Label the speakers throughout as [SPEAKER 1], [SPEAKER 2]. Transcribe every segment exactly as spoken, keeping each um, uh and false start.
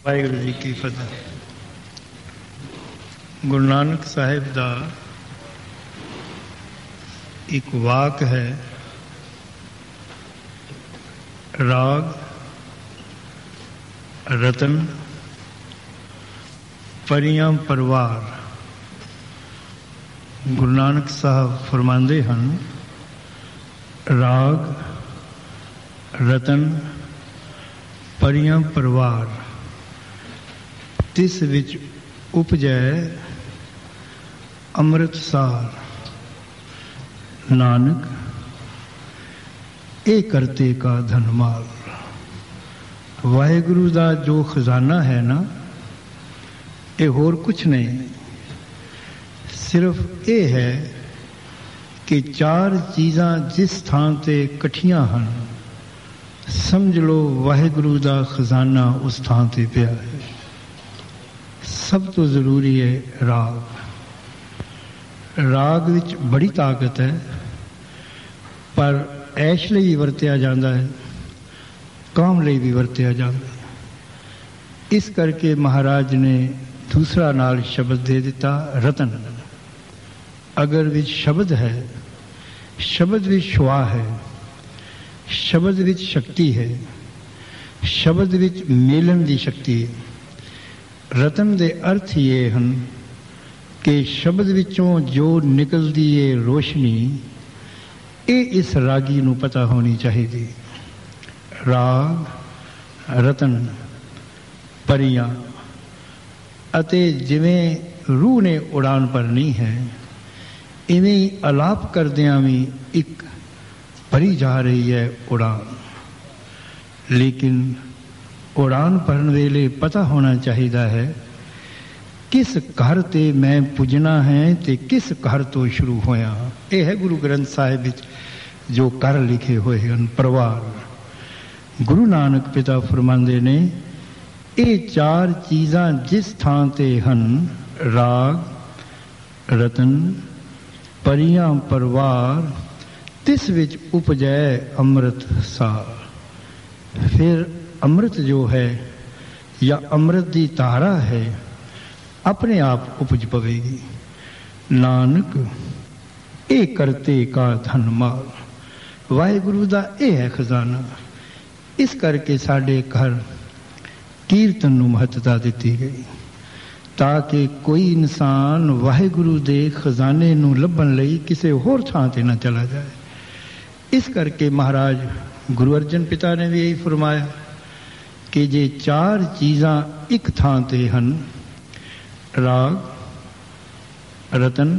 [SPEAKER 1] ਵਾਹਿਗੁਰੂ ਜੀ ਕੀ ਫਤਿਹ। ਗੁਰੂ ਨਾਨਕ ਸਾਹਿਬ ਦਾ ਇੱਕ ਵਾਕ ਹੈ, ਰਾਗ ਰਤਨ ਪਰੀਆਂ ਪਰਵਾਰ। ਗੁਰੂ ਨਾਨਕ ਸਾਹਿਬ ਫਰਮਾਉਂਦੇ ਹਨ, ਰਾਗ ਰਤਨ ਪਰੀਆਂ ਪਰਵਾਰ, ਤਿਸ ਵਿੱਚ ਉਪਜੈ ਅੰਮ੍ਰਿਤਸਾਰ। ਨਾਨਕ ਇਹ ਕਰਤੇ ਕਾ ਧਨਮਾਲ। ਵਾਹਿਗੁਰੂ ਦਾ ਜੋ ਖਜ਼ਾਨਾ ਹੈ ਨਾ, ਇਹ ਹੋਰ ਕੁਛ ਨਹੀਂ, ਸਿਰਫ ਇਹ ਹੈ ਕਿ ਚਾਰ ਚੀਜ਼ਾਂ ਜਿਸ ਥਾਂ ਤੇ ਇਕੱਠੀਆਂ ਹਨ, ਸਮਝ ਲਓ ਵਾਹਿਗੁਰੂ ਦਾ ਖਜ਼ਾਨਾ ਉਸ ਥਾਂ ਤੇ ਪਿਆ ਹੈ। ਸਭ ਤੋਂ ਜ਼ਰੂਰੀ ਹੈ ਰਾਗ। ਰਾਗ ਵਿੱਚ ਬੜੀ ਤਾਕਤ ਹੈ, ਪਰ ਐਸ਼ ਲਈ ਵੀ ਵਰਤਿਆ ਜਾਂਦਾ ਹੈ, ਕਾਮ ਲਈ ਵੀ ਵਰਤਿਆ ਜਾਂਦਾ ਹੈ। ਇਸ ਕਰਕੇ ਮਹਾਰਾਜ ਨੇ ਦੂਸਰਾ ਨਾਲ ਸ਼ਬਦ ਦੇ ਦਿੱਤਾ, ਰਤਨ। ਅਗਰ ਵਿੱਚ ਸ਼ਬਦ ਹੈ, ਸ਼ਬਦ ਵਿੱਚ ਸ਼ੁਆ ਹੈ, ਸ਼ਬਦ ਵਿੱਚ ਸ਼ਕਤੀ ਹੈ, ਸ਼ਬਦ ਵਿੱਚ ਮੇਲਣ ਦੀ ਸ਼ਕਤੀ ਹੈ। ਰਤਨ ਦੇ ਅਰਥ ਇਹ ਹਨ ਕਿ ਸ਼ਬਦ ਵਿੱਚੋਂ ਜੋ ਨਿਕਲਦੀ ਹੈ ਰੋਸ਼ਨੀ, ਇਹ ਇਸ ਰਾਗੀ ਨੂੰ ਪਤਾ ਹੋਣੀ ਚਾਹੀਦੀ। ਰਾਗ ਰਤਨ ਪਰੀਆਂ, ਅਤੇ ਜਿਵੇਂ ਰੂਹ ਨੇ ਉਡਾਨ ਭਰਨੀ ਹੈ, ਇਵੇਂ ਹੀ ਅਲਾਪ ਕਰਦਿਆਂ ਵੀ ਇੱਕ ਭਰੀ ਜਾ ਰਹੀ ਹੈ ਉਡਾਨ। ਲੇਕਿਨ ਉਡਾਨ ਭਰਨ ਵੇਲੇ ਪਤਾ ਹੋਣਾ ਚਾਹੀਦਾ ਹੈ ਕਿਸ ਘਰ ਤੇ ਮੈਂ ਪੁੱਜਣਾ ਹੈ ਤੇ ਕਿਸ ਘਰ ਤੋਂ ਸ਼ੁਰੂ ਹੋਇਆ। ਇਹ ਹੈ ਗੁਰੂ ਗ੍ਰੰਥ ਸਾਹਿਬ ਵਿੱਚ ਜੋ ਘਰ ਲਿਖੇ ਹੋਏ ਹਨ, ਪਰਿਵਾਰ। ਗੁਰੂ ਨਾਨਕ ਪਿਤਾ ਫਰਮਾਉਂਦੇ ਨੇ, ਇਹ ਚਾਰ ਚੀਜ਼ਾਂ ਜਿਸ ਥਾਂ ਤੇ ਹਨ, ਰਾਗ ਰਤਨ ਪਰੀਆਂ ਪਰਵਾਰ, ਤਿਸ ਵਿੱਚ ਉਪਜੈ ਅੰਮ੍ਰਿਤ ਸਾਰ। ਫਿਰ ਅੰਮ੍ਰਿਤ ਜੋ ਹੈ ਜਾਂ ਅੰਮ੍ਰਿਤ ਦੀ ਧਾਰਾ ਹੈ, ਆਪਣੇ ਆਪ ਉਪਜ ਪਵੇਗੀ। ਨਾਨਕ ਇਹ ਕਰਤੇ ਕਾ ਧਨਮਾਲ। ਵਾਹਿਗੁਰੂ ਦਾ ਇਹ ਹੈ ਖਜ਼ਾਨਾ। ਇਸ ਕਰਕੇ ਸਾਡੇ ਘਰ ਕੀਰਤਨ ਨੂੰ ਮਹੱਤਤਾ ਦਿੱਤੀ ਗਈ, ਤਾਂ ਕਿ ਕੋਈ ਇਨਸਾਨ ਵਾਹਿਗੁਰੂ ਦੇ ਖਜ਼ਾਨੇ ਨੂੰ ਲੱਭਣ ਲਈ ਕਿਸੇ ਹੋਰ ਥਾਂ ਤੇ ਨਾ ਚਲਾ ਜਾਏ। ਇਸ ਕਰਕੇ ਮਹਾਰਾਜ ਗੁਰੂ ਅਰਜਨ ਪਿਤਾ ਨੇ ਵੀ ਇਹੀ ਫਰਮਾਇਆ ਕਿ ਜੇ ਚਾਰ ਚੀਜ਼ਾਂ ਇੱਕ ਥਾਂ ਤੇ ਹਨ, ਰਾਗ ਰਤਨ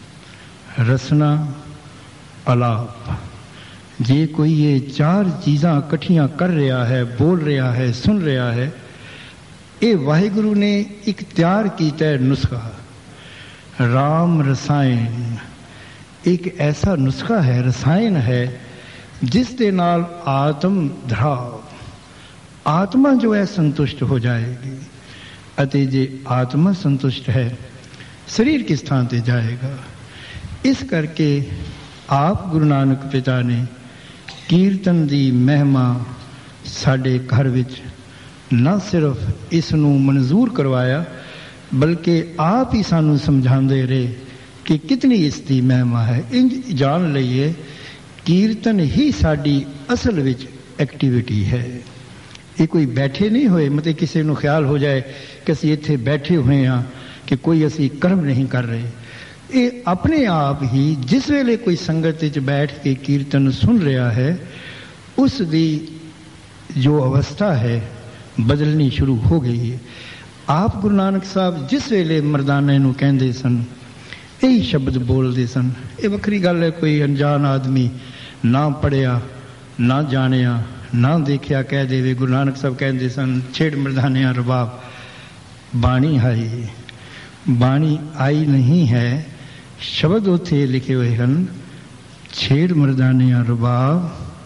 [SPEAKER 1] ਰਸਨਾ ਅਲਾਪ, ਜੇ ਕੋਈ ਇਹ ਚਾਰ ਚੀਜ਼ਾਂ ਇਕੱਠੀਆਂ ਕਰ ਰਿਹਾ ਹੈ, ਬੋਲ ਰਿਹਾ ਹੈ, ਸੁਣ ਰਿਹਾ ਹੈ, ਇਹ ਵਾਹਿਗੁਰੂ ਨੇ ਇੱਕ ਤਿਆਰ ਕੀਤਾ ਨੁਸਖਾ। ਰਾਮ ਰਸਾਇਣ ਇੱਕ ਐਸਾ ਨੁਸਖਾ ਹੈ, ਰਸਾਇਣ ਹੈ, ਜਿਸ ਦੇ ਨਾਲ ਆਤਮ ਧਰਾਵ, ਆਤਮਾ ਜੋ ਹੈ ਸੰਤੁਸ਼ਟ ਹੋ ਜਾਏਗੀ। ਅਤੇ ਜੇ ਆਤਮਾ ਸੰਤੁਸ਼ਟ ਹੈ, ਸਰੀਰ ਕਿਸ ਥਾਂ ਤੇ ਜਾਏਗਾ। ਇਸ ਕਰਕੇ ਆਪ ਗੁਰੂ ਨਾਨਕ ਪਿਤਾ ਨੇ ਕੀਰਤਨ ਦੀ ਮਹਿਮਾ ਸਾਡੇ ਘਰ ਵਿੱਚ ਨਾ ਸਿਰਫ ਇਸ ਨੂੰ ਮਨਜ਼ੂਰ ਕਰਵਾਇਆ, ਬਲਕਿ ਆਪ ਹੀ ਸਾਨੂੰ ਸਮਝਾਉਂਦੇ ਰਹੇ ਕਿ ਕਿਤਨੀ ਇਸ ਦੀ ਮਹਿਮਾ ਹੈ। ਇੰਝ ਜਾਣ ਲਈਏ ਕੀਰਤਨ ਹੀ ਸਾਡੀ ਅਸਲ ਵਿੱਚ ਐਕਟੀਵਿਟੀ ਹੈ। ਇਹ ਕੋਈ ਬੈਠੇ ਨਹੀਂ ਹੋਏ, ਮਤਲਬ ਕਿਸੇ ਨੂੰ ਖਿਆਲ ਹੋ ਜਾਏ ਕਿ ਅਸੀਂ ਇੱਥੇ ਬੈਠੇ ਹੋਏ ਹਾਂ, ਕਿ ਕੋਈ ਅਸੀਂ ਕਰਮ ਨਹੀਂ ਕਰ ਰਹੇ। ਇਹ ਆਪਣੇ ਆਪ ਹੀ ਜਿਸ ਵੇਲੇ ਕੋਈ ਸੰਗਤ ਵਿੱਚ ਬੈਠ ਕੇ ਕੀਰਤਨ ਸੁਣ ਰਿਹਾ ਹੈ, ਉਸ ਦੀ ਜੋ ਅਵਸਥਾ ਹੈ ਬਦਲਣੀ ਸ਼ੁਰੂ ਹੋ ਗਈ ਹੈ। ਆਪ ਗੁਰੂ ਨਾਨਕ ਸਾਹਿਬ ਜਿਸ ਵੇਲੇ ਮਰਦਾਨੇ ਨੂੰ ਕਹਿੰਦੇ ਸਨ, ਇਹੀ ਸ਼ਬਦ ਬੋਲਦੇ ਸਨ। ਇਹ ਵੱਖਰੀ ਗੱਲ ਹੈ, ਕੋਈ ਅਣਜਾਣ ਆਦਮੀ ਨਾ ਪੜ੍ਹਿਆ, ਨਾ ਜਾਣਿਆ, ਨਾ ਦੇਖਿਆ ਕਹਿ ਦੇਵੇ। ਗੁਰੂ ਨਾਨਕ ਸਾਹਿਬ ਕਹਿੰਦੇ ਸਨ, ਛੇੜ ਮਰਦਾਨਿਆਂ ਰਬਾਬ ਬਾਣੀ ਆਈ। ਬਾਣੀ ਆਈ ਨਹੀਂ ਹੈ, ਸ਼ਬਦ ਉੱਥੇ ਲਿਖੇ ਹੋਏ ਹਨ, ਛੇੜ ਮਰਦਾਨਿਆਂ ਰਬਾਬ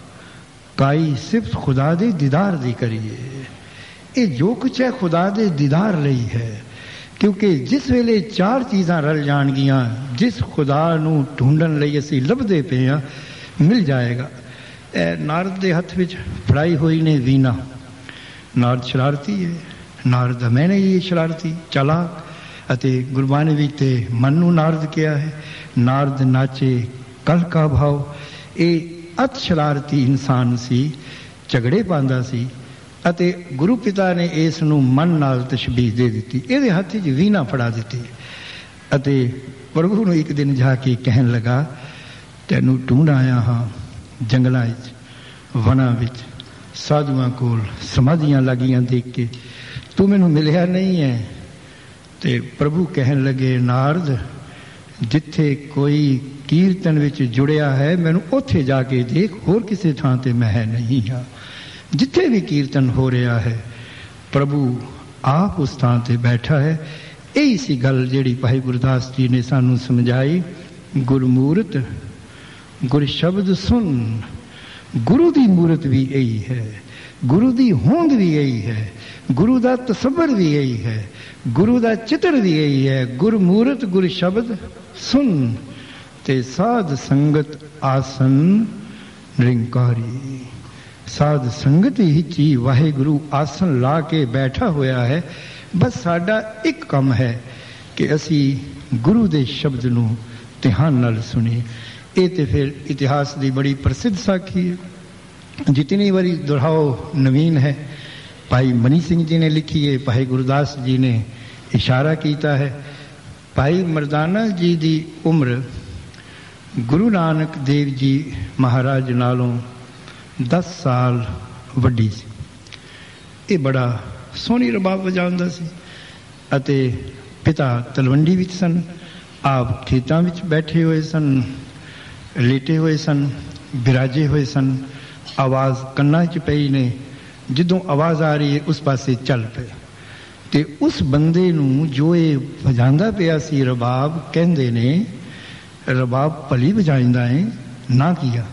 [SPEAKER 1] ਕਾਈ ਸਿਫਤ ਖੁਦਾ ਦੇ ਦੀਦਾਰ ਦੀ ਕਰੀਏ। ਇਹ ਜੋ ਕੁਛ ਹੈ ਖੁਦਾ ਦੇ ਦੀਦਾਰ ਲਈ ਹੈ, ਕਿਉਂਕਿ ਜਿਸ ਵੇਲੇ ਚਾਰ ਚੀਜ਼ਾਂ ਰਲ ਜਾਣਗੀਆਂ, ਜਿਸ ਖੁਦਾ ਨੂੰ ਢੂੰਡਣ ਲਈ ਅਸੀਂ ਲੱਭਦੇ ਪਏ ਹਾਂ, ਮਿਲ ਜਾਏਗਾ। ਨਾਰਦ ਦੇ ਹੱਥ ਵਿੱਚ ਫੜਾਈ ਹੋਈ ਨੇ ਵੀਣਾ। ਨਾਰਦ ਸ਼ਰਾਰਤੀ ਹੈ, ਨਾਰਦ ਦਾ ਮੈਨੇ ਇਹ ਸ਼ਰਾਰਤੀ ਚਾਲਾਕ, ਅਤੇ ਗੁਰਬਾਣੀ ਵਿੱਚ ਤੇ ਮਨ ਨੂੰ ਨਾਰਦ ਕਿਹਾ ਹੈ। ਨਾਰਦ ਨਾਚੇ ਕਲ ਕਾ ਭਾਵ। ਇਹ ਅਤ ਸ਼ਰਾਰਤੀ ਇਨਸਾਨ ਸੀ, ਝਗੜੇ ਪਾਉਂਦਾ ਸੀ, ਅਤੇ ਗੁਰੂ ਪਿਤਾ ਨੇ ਇਸ ਨੂੰ ਮਨ ਨਾਲ ਤਸ਼ਬੀਹ ਦੇ ਦਿੱਤੀ। ਇਹਦੇ ਹੱਥ 'ਚ ਵੀਣਾ ਫੜਾ ਦਿੱਤੀ ਅਤੇ ਪ੍ਰਭੂ ਨੂੰ ਇੱਕ ਦਿਨ ਜਾ ਕੇ ਕਹਿਣ ਲੱਗਾ, ਤੈਨੂੰ ਢੂੰਡ ਆਇਆ ਹਾਂ ਜੰਗਲਾਂ ਵਿੱਚ, ਵਨਾਂ ਵਿੱਚ, ਸਾਧੂਆਂ ਕੋਲ ਸਮਾਧੀਆਂ ਲੱਗੀਆਂ ਦੇਖ ਕੇ, ਤੂੰ ਮੈਨੂੰ ਮਿਲਿਆ ਨਹੀਂ ਹੈ। ਤੇ ਪ੍ਰਭੂ ਕਹਿਣ ਲੱਗੇ, ਨਾਰਦ ਜਿੱਥੇ ਕੋਈ ਕੀਰਤਨ ਵਿੱਚ ਜੁੜਿਆ ਹੈ ਮੈਨੂੰ ਉੱਥੇ ਜਾ ਕੇ ਦੇਖ, ਹੋਰ ਕਿਸੇ ਥਾਂ ਤੇ ਮੈਂ ਨਹੀਂ ਹਾਂ। ਜਿੱਥੇ ਵੀ ਕੀਰਤਨ ਹੋ ਰਿਹਾ ਹੈ ਪ੍ਰਭੂ ਆਪ ਉਸ ਥਾਂ ਤੇ ਬੈਠਾ ਹੈ। ਇਹੀ ਸੀ ਗੱਲ ਜਿਹੜੀ ਭਾਈ ਗੁਰਦਾਸ ਜੀ ਨੇ ਸਾਨੂੰ ਸਮਝਾਈ, ਗੁਰਮੂਰਤ ਗੁਰ ਸ਼ਬਦ ਸੁਣ। ਗੁਰੂ ਦੀ ਮੂਰਤ ਵੀ ਇਹੀ ਹੈ, ਗੁਰੂ ਦੀ ਹੋਂਦ ਵੀ ਇਹੀ ਹੈ, ਗੁਰੂ ਦਾ ਤਸੱਵਰ ਵੀ ਇਹੀ ਹੈ, ਗੁਰੂ ਦਾ ਚਿੱਤਰ ਵੀ ਇਹੀ ਹੈ। ਗੁਰਮੂਰਤ ਗੁਰ ਸ਼ਬਦ ਸੁਣ ਤੇ ਸਾਧ ਸੰਗਤ ਆਸਨ ਨਿਰੰਕਾਰੀ। ਸਾਧ ਸੰਗਤ ਵਿੱਚ ਹੀ ਵਾਹਿਗੁਰੂ ਆਸਨ ਲਾ ਕੇ ਬੈਠਾ ਹੋਇਆ ਹੈ। ਬਸ ਸਾਡਾ ਇੱਕ ਕੰਮ ਹੈ ਕਿ ਅਸੀਂ ਗੁਰੂ ਦੇ ਸ਼ਬਦ ਨੂੰ ਧਿਆਨ ਨਾਲ ਸੁਣੀਏ। ਇਹ ਤੇ ਫਿਰ ਇਤਿਹਾਸ ਦੀ ਬੜੀ ਪ੍ਰਸਿੱਧ ਸਾਖੀ ਹੈ, ਜਿਤਨੀ ਵਾਰੀ ਦੁਹਰਾਓ ਨਵੀਨ ਹੈ। ਭਾਈ ਮਨੀ ਸਿੰਘ ਜੀ ਨੇ ਲਿਖੀ ਹੈ, ਭਾਈ ਗੁਰਦਾਸ ਜੀ ਨੇ ਇਸ਼ਾਰਾ ਕੀਤਾ ਹੈ। ਭਾਈ ਮਰਦਾਨਾ ਜੀ ਦੀ ਉਮਰ ਗੁਰੂ ਨਾਨਕ ਦੇਵ ਜੀ ਮਹਾਰਾਜ ਨਾਲੋਂ ਦਸ ਸਾਲ ਵੱਡੀ ਸੀ। ਇਹ ਬੜਾ ਸੋਹਣੀ ਰਬਾਬ ਵਜਾਉਂਦਾ ਸੀ ਅਤੇ ਪਿਤਾ ਤਲਵੰਡੀ ਵਿੱਚ ਸਨ, ਆਪ ਖੇਤਾਂ ਵਿੱਚ ਬੈਠੇ ਹੋਏ ਸਨ, ਲੇਟੇ ਹੋਏ ਸਨ, ਬਿਰਾਜੇ ਹੋਏ ਸਨ। ਆਵਾਜ਼ ਕੰਨਾਂ 'ਚ ਪਈ ਨੇ, ਜਦੋਂ ਆਵਾਜ਼ ਆ ਰਹੀ ਹੈ ਉਸ ਪਾਸੇ ਚੱਲ ਪਏ। ਤੇ ਉਸ ਬੰਦੇ ਨੂੰ ਜੋ ਇਹ ਵਜਾਉਂਦਾ ਪਿਆ ਸੀ ਰਬਾਬ, ਕਹਿੰਦੇ ਨੇ ਰਬਾਬ ਭਲੀ ਵਜਾਉਂਦਾ ਹੈ, ਨਾ ਕੀਆ।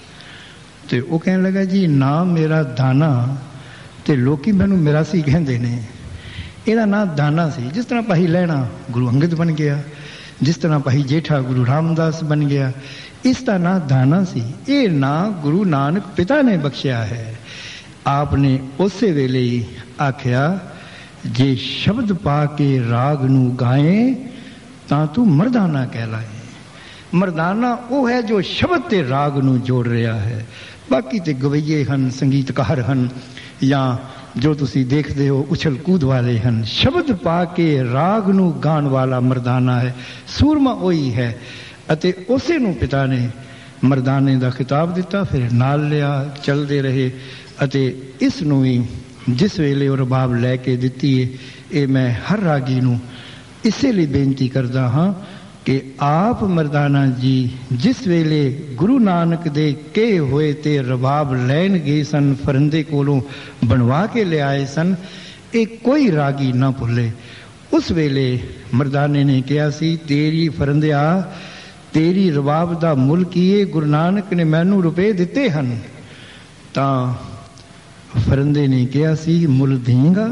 [SPEAKER 1] ਤੇ ਉਹ ਕਹਿਣ ਲੱਗਾ, ਜੀ ਨਾ ਮੇਰਾ ਦਾਨਾ, ਤੇ ਲੋਕੀ ਮੈਨੂੰ ਮਿਰਾਸੀ ਕਹਿੰਦੇ ਨੇ। ਇਹਦਾ ਨਾਂ ਦਾਨਾ ਸੀ। ਜਿਸ ਤਰ੍ਹਾਂ ਭਾਈ ਲਹਿਣਾ ਗੁਰੂ ਅੰਗਦ ਬਣ ਗਿਆ, ਜਿਸ ਤਰ੍ਹਾਂ ਭਾਈ ਜੇਠਾ ਗੁਰੂ ਰਾਮਦਾਸ ਬਣ ਗਿਆ, ਇਸ ਦਾ ਨਾਂ ਦਾਨਾ ਸੀ। ਇਹ ਨਾਂ ਗੁਰੂ ਨਾਨਕ ਪਿਤਾ ਨੇ ਬਖਸ਼ਿਆ ਹੈ। ਆਪ ਨੇ ਉਸੇ ਵੇਲੇ ਹੀ ਆਖਿਆ, ਜੇ ਸ਼ਬਦ ਪਾ ਕੇ ਰਾਗ ਨੂੰ ਗਾਏ ਤਾਂ ਤੂੰ ਮਰਦਾਨਾ ਕਹਿਲਾਏ। ਮਰਦਾਨਾ ਉਹ ਹੈ ਜੋ ਸ਼ਬਦ ਤੇ ਰਾਗ ਨੂੰ ਜੋੜ ਰਿਹਾ ਹੈ। ਬਾਕੀ ਤੇ ਗਵਈਏ ਹਨ, ਸੰਗੀਤਕਾਰ ਹਨ, ਜਾਂ ਜੋ ਤੁਸੀਂ ਦੇਖਦੇ ਹੋ ਉਛਲ ਕੂਦ ਵਾਲੇ ਹਨ। ਸ਼ਬਦ ਪਾ ਕੇ ਰਾਗ ਨੂੰ ਗਾਣ ਵਾਲਾ ਮਰਦਾਨਾ ਹੈ, ਸੂਰਮਾ ਉਹੀ ਹੈ। ਅਤੇ ਉਸੇ ਨੂੰ ਪਿਤਾ ਨੇ ਮਰਦਾਨੇ ਦਾ ਖਿਤਾਬ ਦਿੱਤਾ, ਫਿਰ ਨਾਲ ਲਿਆ, ਚੱਲਦੇ ਰਹੇ। ਅਤੇ ਇਸ ਨੂੰ ਵੀ ਜਿਸ ਵੇਲੇ ਉਹ ਰਬਾਬ ਲੈ ਕੇ ਦਿੱਤੀ ਹੈ, ਇਹ ਮੈਂ ਹਰ ਰਾਗੀ ਨੂੰ ਇਸੇ ਲਈ ਬੇਨਤੀ ਕਰਦਾ ਹਾਂ ਕਿ ਆਪ ਮਰਦਾਨਾ ਜੀ ਜਿਸ ਵੇਲੇ ਗੁਰੂ ਨਾਨਕ ਦੇ ਕਹੇ ਹੋਏ ਤੇ ਰਬਾਬ ਲੈਣ ਗਏ ਸਨ, ਫਰਿੰਦੇ ਕੋਲੋਂ ਬਣਵਾ ਕੇ ਲਿਆਏ ਸਨ, ਇਹ ਕੋਈ ਰਾਗੀ ਨਾ ਭੁੱਲੇ। ਉਸ ਵੇਲੇ ਮਰਦਾਨੇ ਨੇ ਕਿਹਾ ਸੀ, ਤੇਰੀ ਫਰਿੰਦਿਆ, ਤੇਰੀ ਰਬਾਬ ਦਾ ਮੁੱਲ ਕੀ ਹੈ? ਗੁਰੂ ਨਾਨਕ ਨੇ ਮੈਨੂੰ ਰੁਪਏ ਦਿੱਤੇ ਹਨ। ਤਾਂ ਫਰਿੰਦੇ ਨੇ ਕਿਹਾ ਸੀ, ਮੁੱਲ ਦੇਂਗਾ?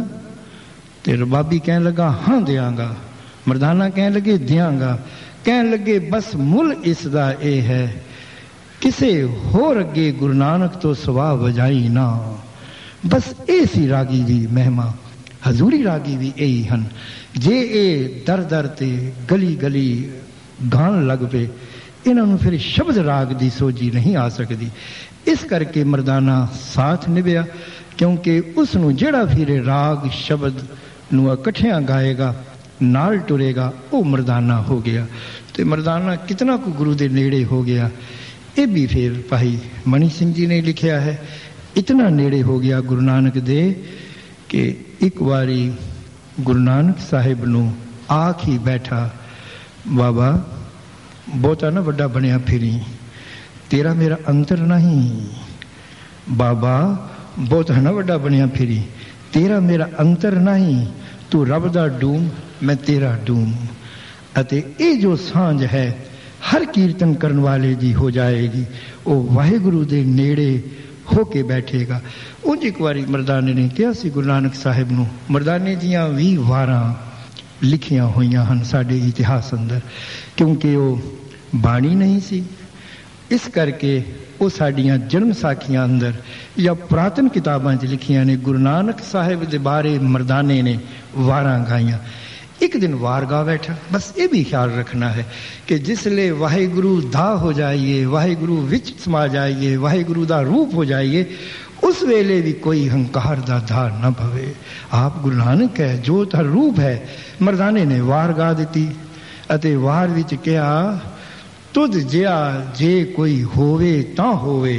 [SPEAKER 1] ਤੇ ਰਬਾਬੀ ਕਹਿਣ ਲੱਗਾ, ਹਾਂ ਦਿਆਂਗਾ। ਮਰਦਾਨਾ ਕਹਿਣ ਲੱਗੇ, ਦਿਆਂਗਾ। ਕਹਿਣ ਲੱਗੇ, ਬਸ ਮੁੱਲ ਇਸ ਦਾ ਇਹ ਹੈ, ਕਿਸੇ ਹੋਰ ਅੱਗੇ ਗੁਰੂ ਨਾਨਕ ਤੋਂ ਸਵਾ ਵਜਾਈ ਨਾ। ਬਸ ਇਹ ਸੀ ਰਾਗੀ ਦੀ ਮਹਿਮਾ। ਹਜ਼ੂਰੀ ਰਾਗੀ ਵੀ ਇਹੀ ਹਨ। ਜੇ ਇਹ ਦਰ ਦਰ ਤੇ ਗਲੀ ਗਲੀ ਗਾਣ ਲੱਗ ਪਏ, ਇਹਨਾਂ ਨੂੰ ਫਿਰ ਸ਼ਬਦ ਰਾਗ ਦੀ ਸੋਝੀ ਨਹੀਂ ਆ ਸਕਦੀ। ਇਸ ਕਰਕੇ ਮਰਦਾਨਾ ਸਾਥ ਨਿਭਿਆ, ਕਿਉਂਕਿ ਉਸ ਨੂੰ ਜਿਹੜਾ ਫਿਰ ਰਾਗ ਸ਼ਬਦ ਨੂੰ ਇਕੱਠਿਆਂ ਗਾਏਗਾ, ਨਾਲ ਟੁਰੇਗਾ, ਉਹ ਮਰਦਾਨਾ ਹੋ ਗਿਆ। ਤੇ ਮਰਦਾਨਾ ਕਿਤਨਾ ਕੁ ਗੁਰੂ ਦੇ ਨੇੜੇ ਹੋ ਗਿਆ। ਇਹ ਵੀ ਫਿਰ ਭਾਈ ਮਨੀ ਸਿੰਘ ਜੀ ਨੇ ਲਿਖਿਆ ਹੈ, ਇਤਨਾ ਨੇੜੇ ਹੋ ਗਿਆ ਗੁਰੂ ਨਾਨਕ ਦੇ ਕਿ ਇੱਕ ਵਾਰੀ ਗੁਰੂ ਨਾਨਕ ਸਾਹਿਬ ਨੂੰ ਆਖ ਹੀ ਬੈਠਾ, ਬਾਬਾ ਬਹੁਤਾ ਨਾ ਵੱਡਾ ਬਣਿਆ ਫਿਰੀ, ਤੇਰਾ ਮੇਰਾ ਅੰਤਰ ਨਹੀਂ। ਬਾਬਾ ਬਹੁਤਾ ਨਾ ਵੱਡਾ ਬਣਿਆ ਫਿਰੀ, ਤੇਰਾ ਮੇਰਾ ਅੰਤਰ ਨਹੀਂ। ਤੂੰ ਰੱਬ ਦਾ ਡੂਮ, ਮੈਂ ਤੇਰਾ ਡੂਮ। ਅਤੇ ਇਹ ਜੋ ਸਾਂਝ ਹੈ ਹਰ ਕੀਰਤਨ ਕਰਨ ਵਾਲੇ ਦੀ ਹੋ ਜਾਏਗੀ। ਉਹ ਵਾਹਿਗੁਰੂ ਦੇ ਨੇੜੇ ਹੋ ਕੇ ਬੈਠੇਗਾ। ਉਂਝ ਇੱਕ ਵਾਰੀ ਮਰਦਾਨੇ ਨੇ ਕਿਹਾ ਸੀ ਗੁਰੂ ਨਾਨਕ ਸਾਹਿਬ ਨੂੰ, ਮਰਦਾਨੇ ਦੀਆਂ ਵੀਹ ਵਾਰਾਂ ਲਿਖੀਆਂ ਹੋਈਆਂ ਹਨ ਸਾਡੇ ਇਤਿਹਾਸ ਅੰਦਰ, ਕਿਉਂਕਿ ਉਹ ਬਾਣੀ ਨਹੀਂ ਸੀ, ਇਸ ਕਰਕੇ ਉਹ ਸਾਡੀਆਂ ਜਨਮ ਸਾਖੀਆਂ ਅੰਦਰ ਜਾਂ ਪੁਰਾਤਨ ਕਿਤਾਬਾਂ 'ਚ ਲਿਖੀਆਂ ਨੇ। ਗੁਰੂ ਨਾਨਕ ਸਾਹਿਬ ਦੇ ਬਾਰੇ ਮਰਦਾਨੇ ਨੇ ਵਾਰਾਂ ਗਾਈਆਂ। ਇੱਕ ਦਿਨ ਵਾਰ ਗਾ ਬੈਠਾ। ਬਸ ਇਹ ਵੀ ਖਿਆਲ ਰੱਖਣਾ ਹੈ ਕਿ ਜਿਸਲੇ ਵਾਹਿਗੁਰੂ ਦਾ ਹੋ ਜਾਈਏ, ਵਾਹਿਗੁਰੂ ਵਿੱਚ ਸਮਾ ਜਾਈਏ, ਵਾਹਿਗੁਰੂ ਦਾ ਰੂਪ ਹੋ ਜਾਈਏ, ਉਸ ਵੇਲੇ ਵੀ ਕੋਈ ਹੰਕਾਰ ਦਾ ਧਾਰ ਨਾ ਪਵੇ। ਆਪ ਗੁਰੂ ਨਾਨਕ ਹੈ, ਜੋ ਤਾਂ ਰੂਪ ਹੈ। ਮਰਦਾਨੇ ਨੇ ਵਾਰ ਗਾ ਦਿੱਤੀ ਅਤੇ ਵਾਰ ਵਿੱਚ ਕਿਹਾ, ਤੁਧ ਜਿਹਾ ਜੇ ਕੋਈ ਹੋਵੇ ਤਾਂ ਹੋਵੇ,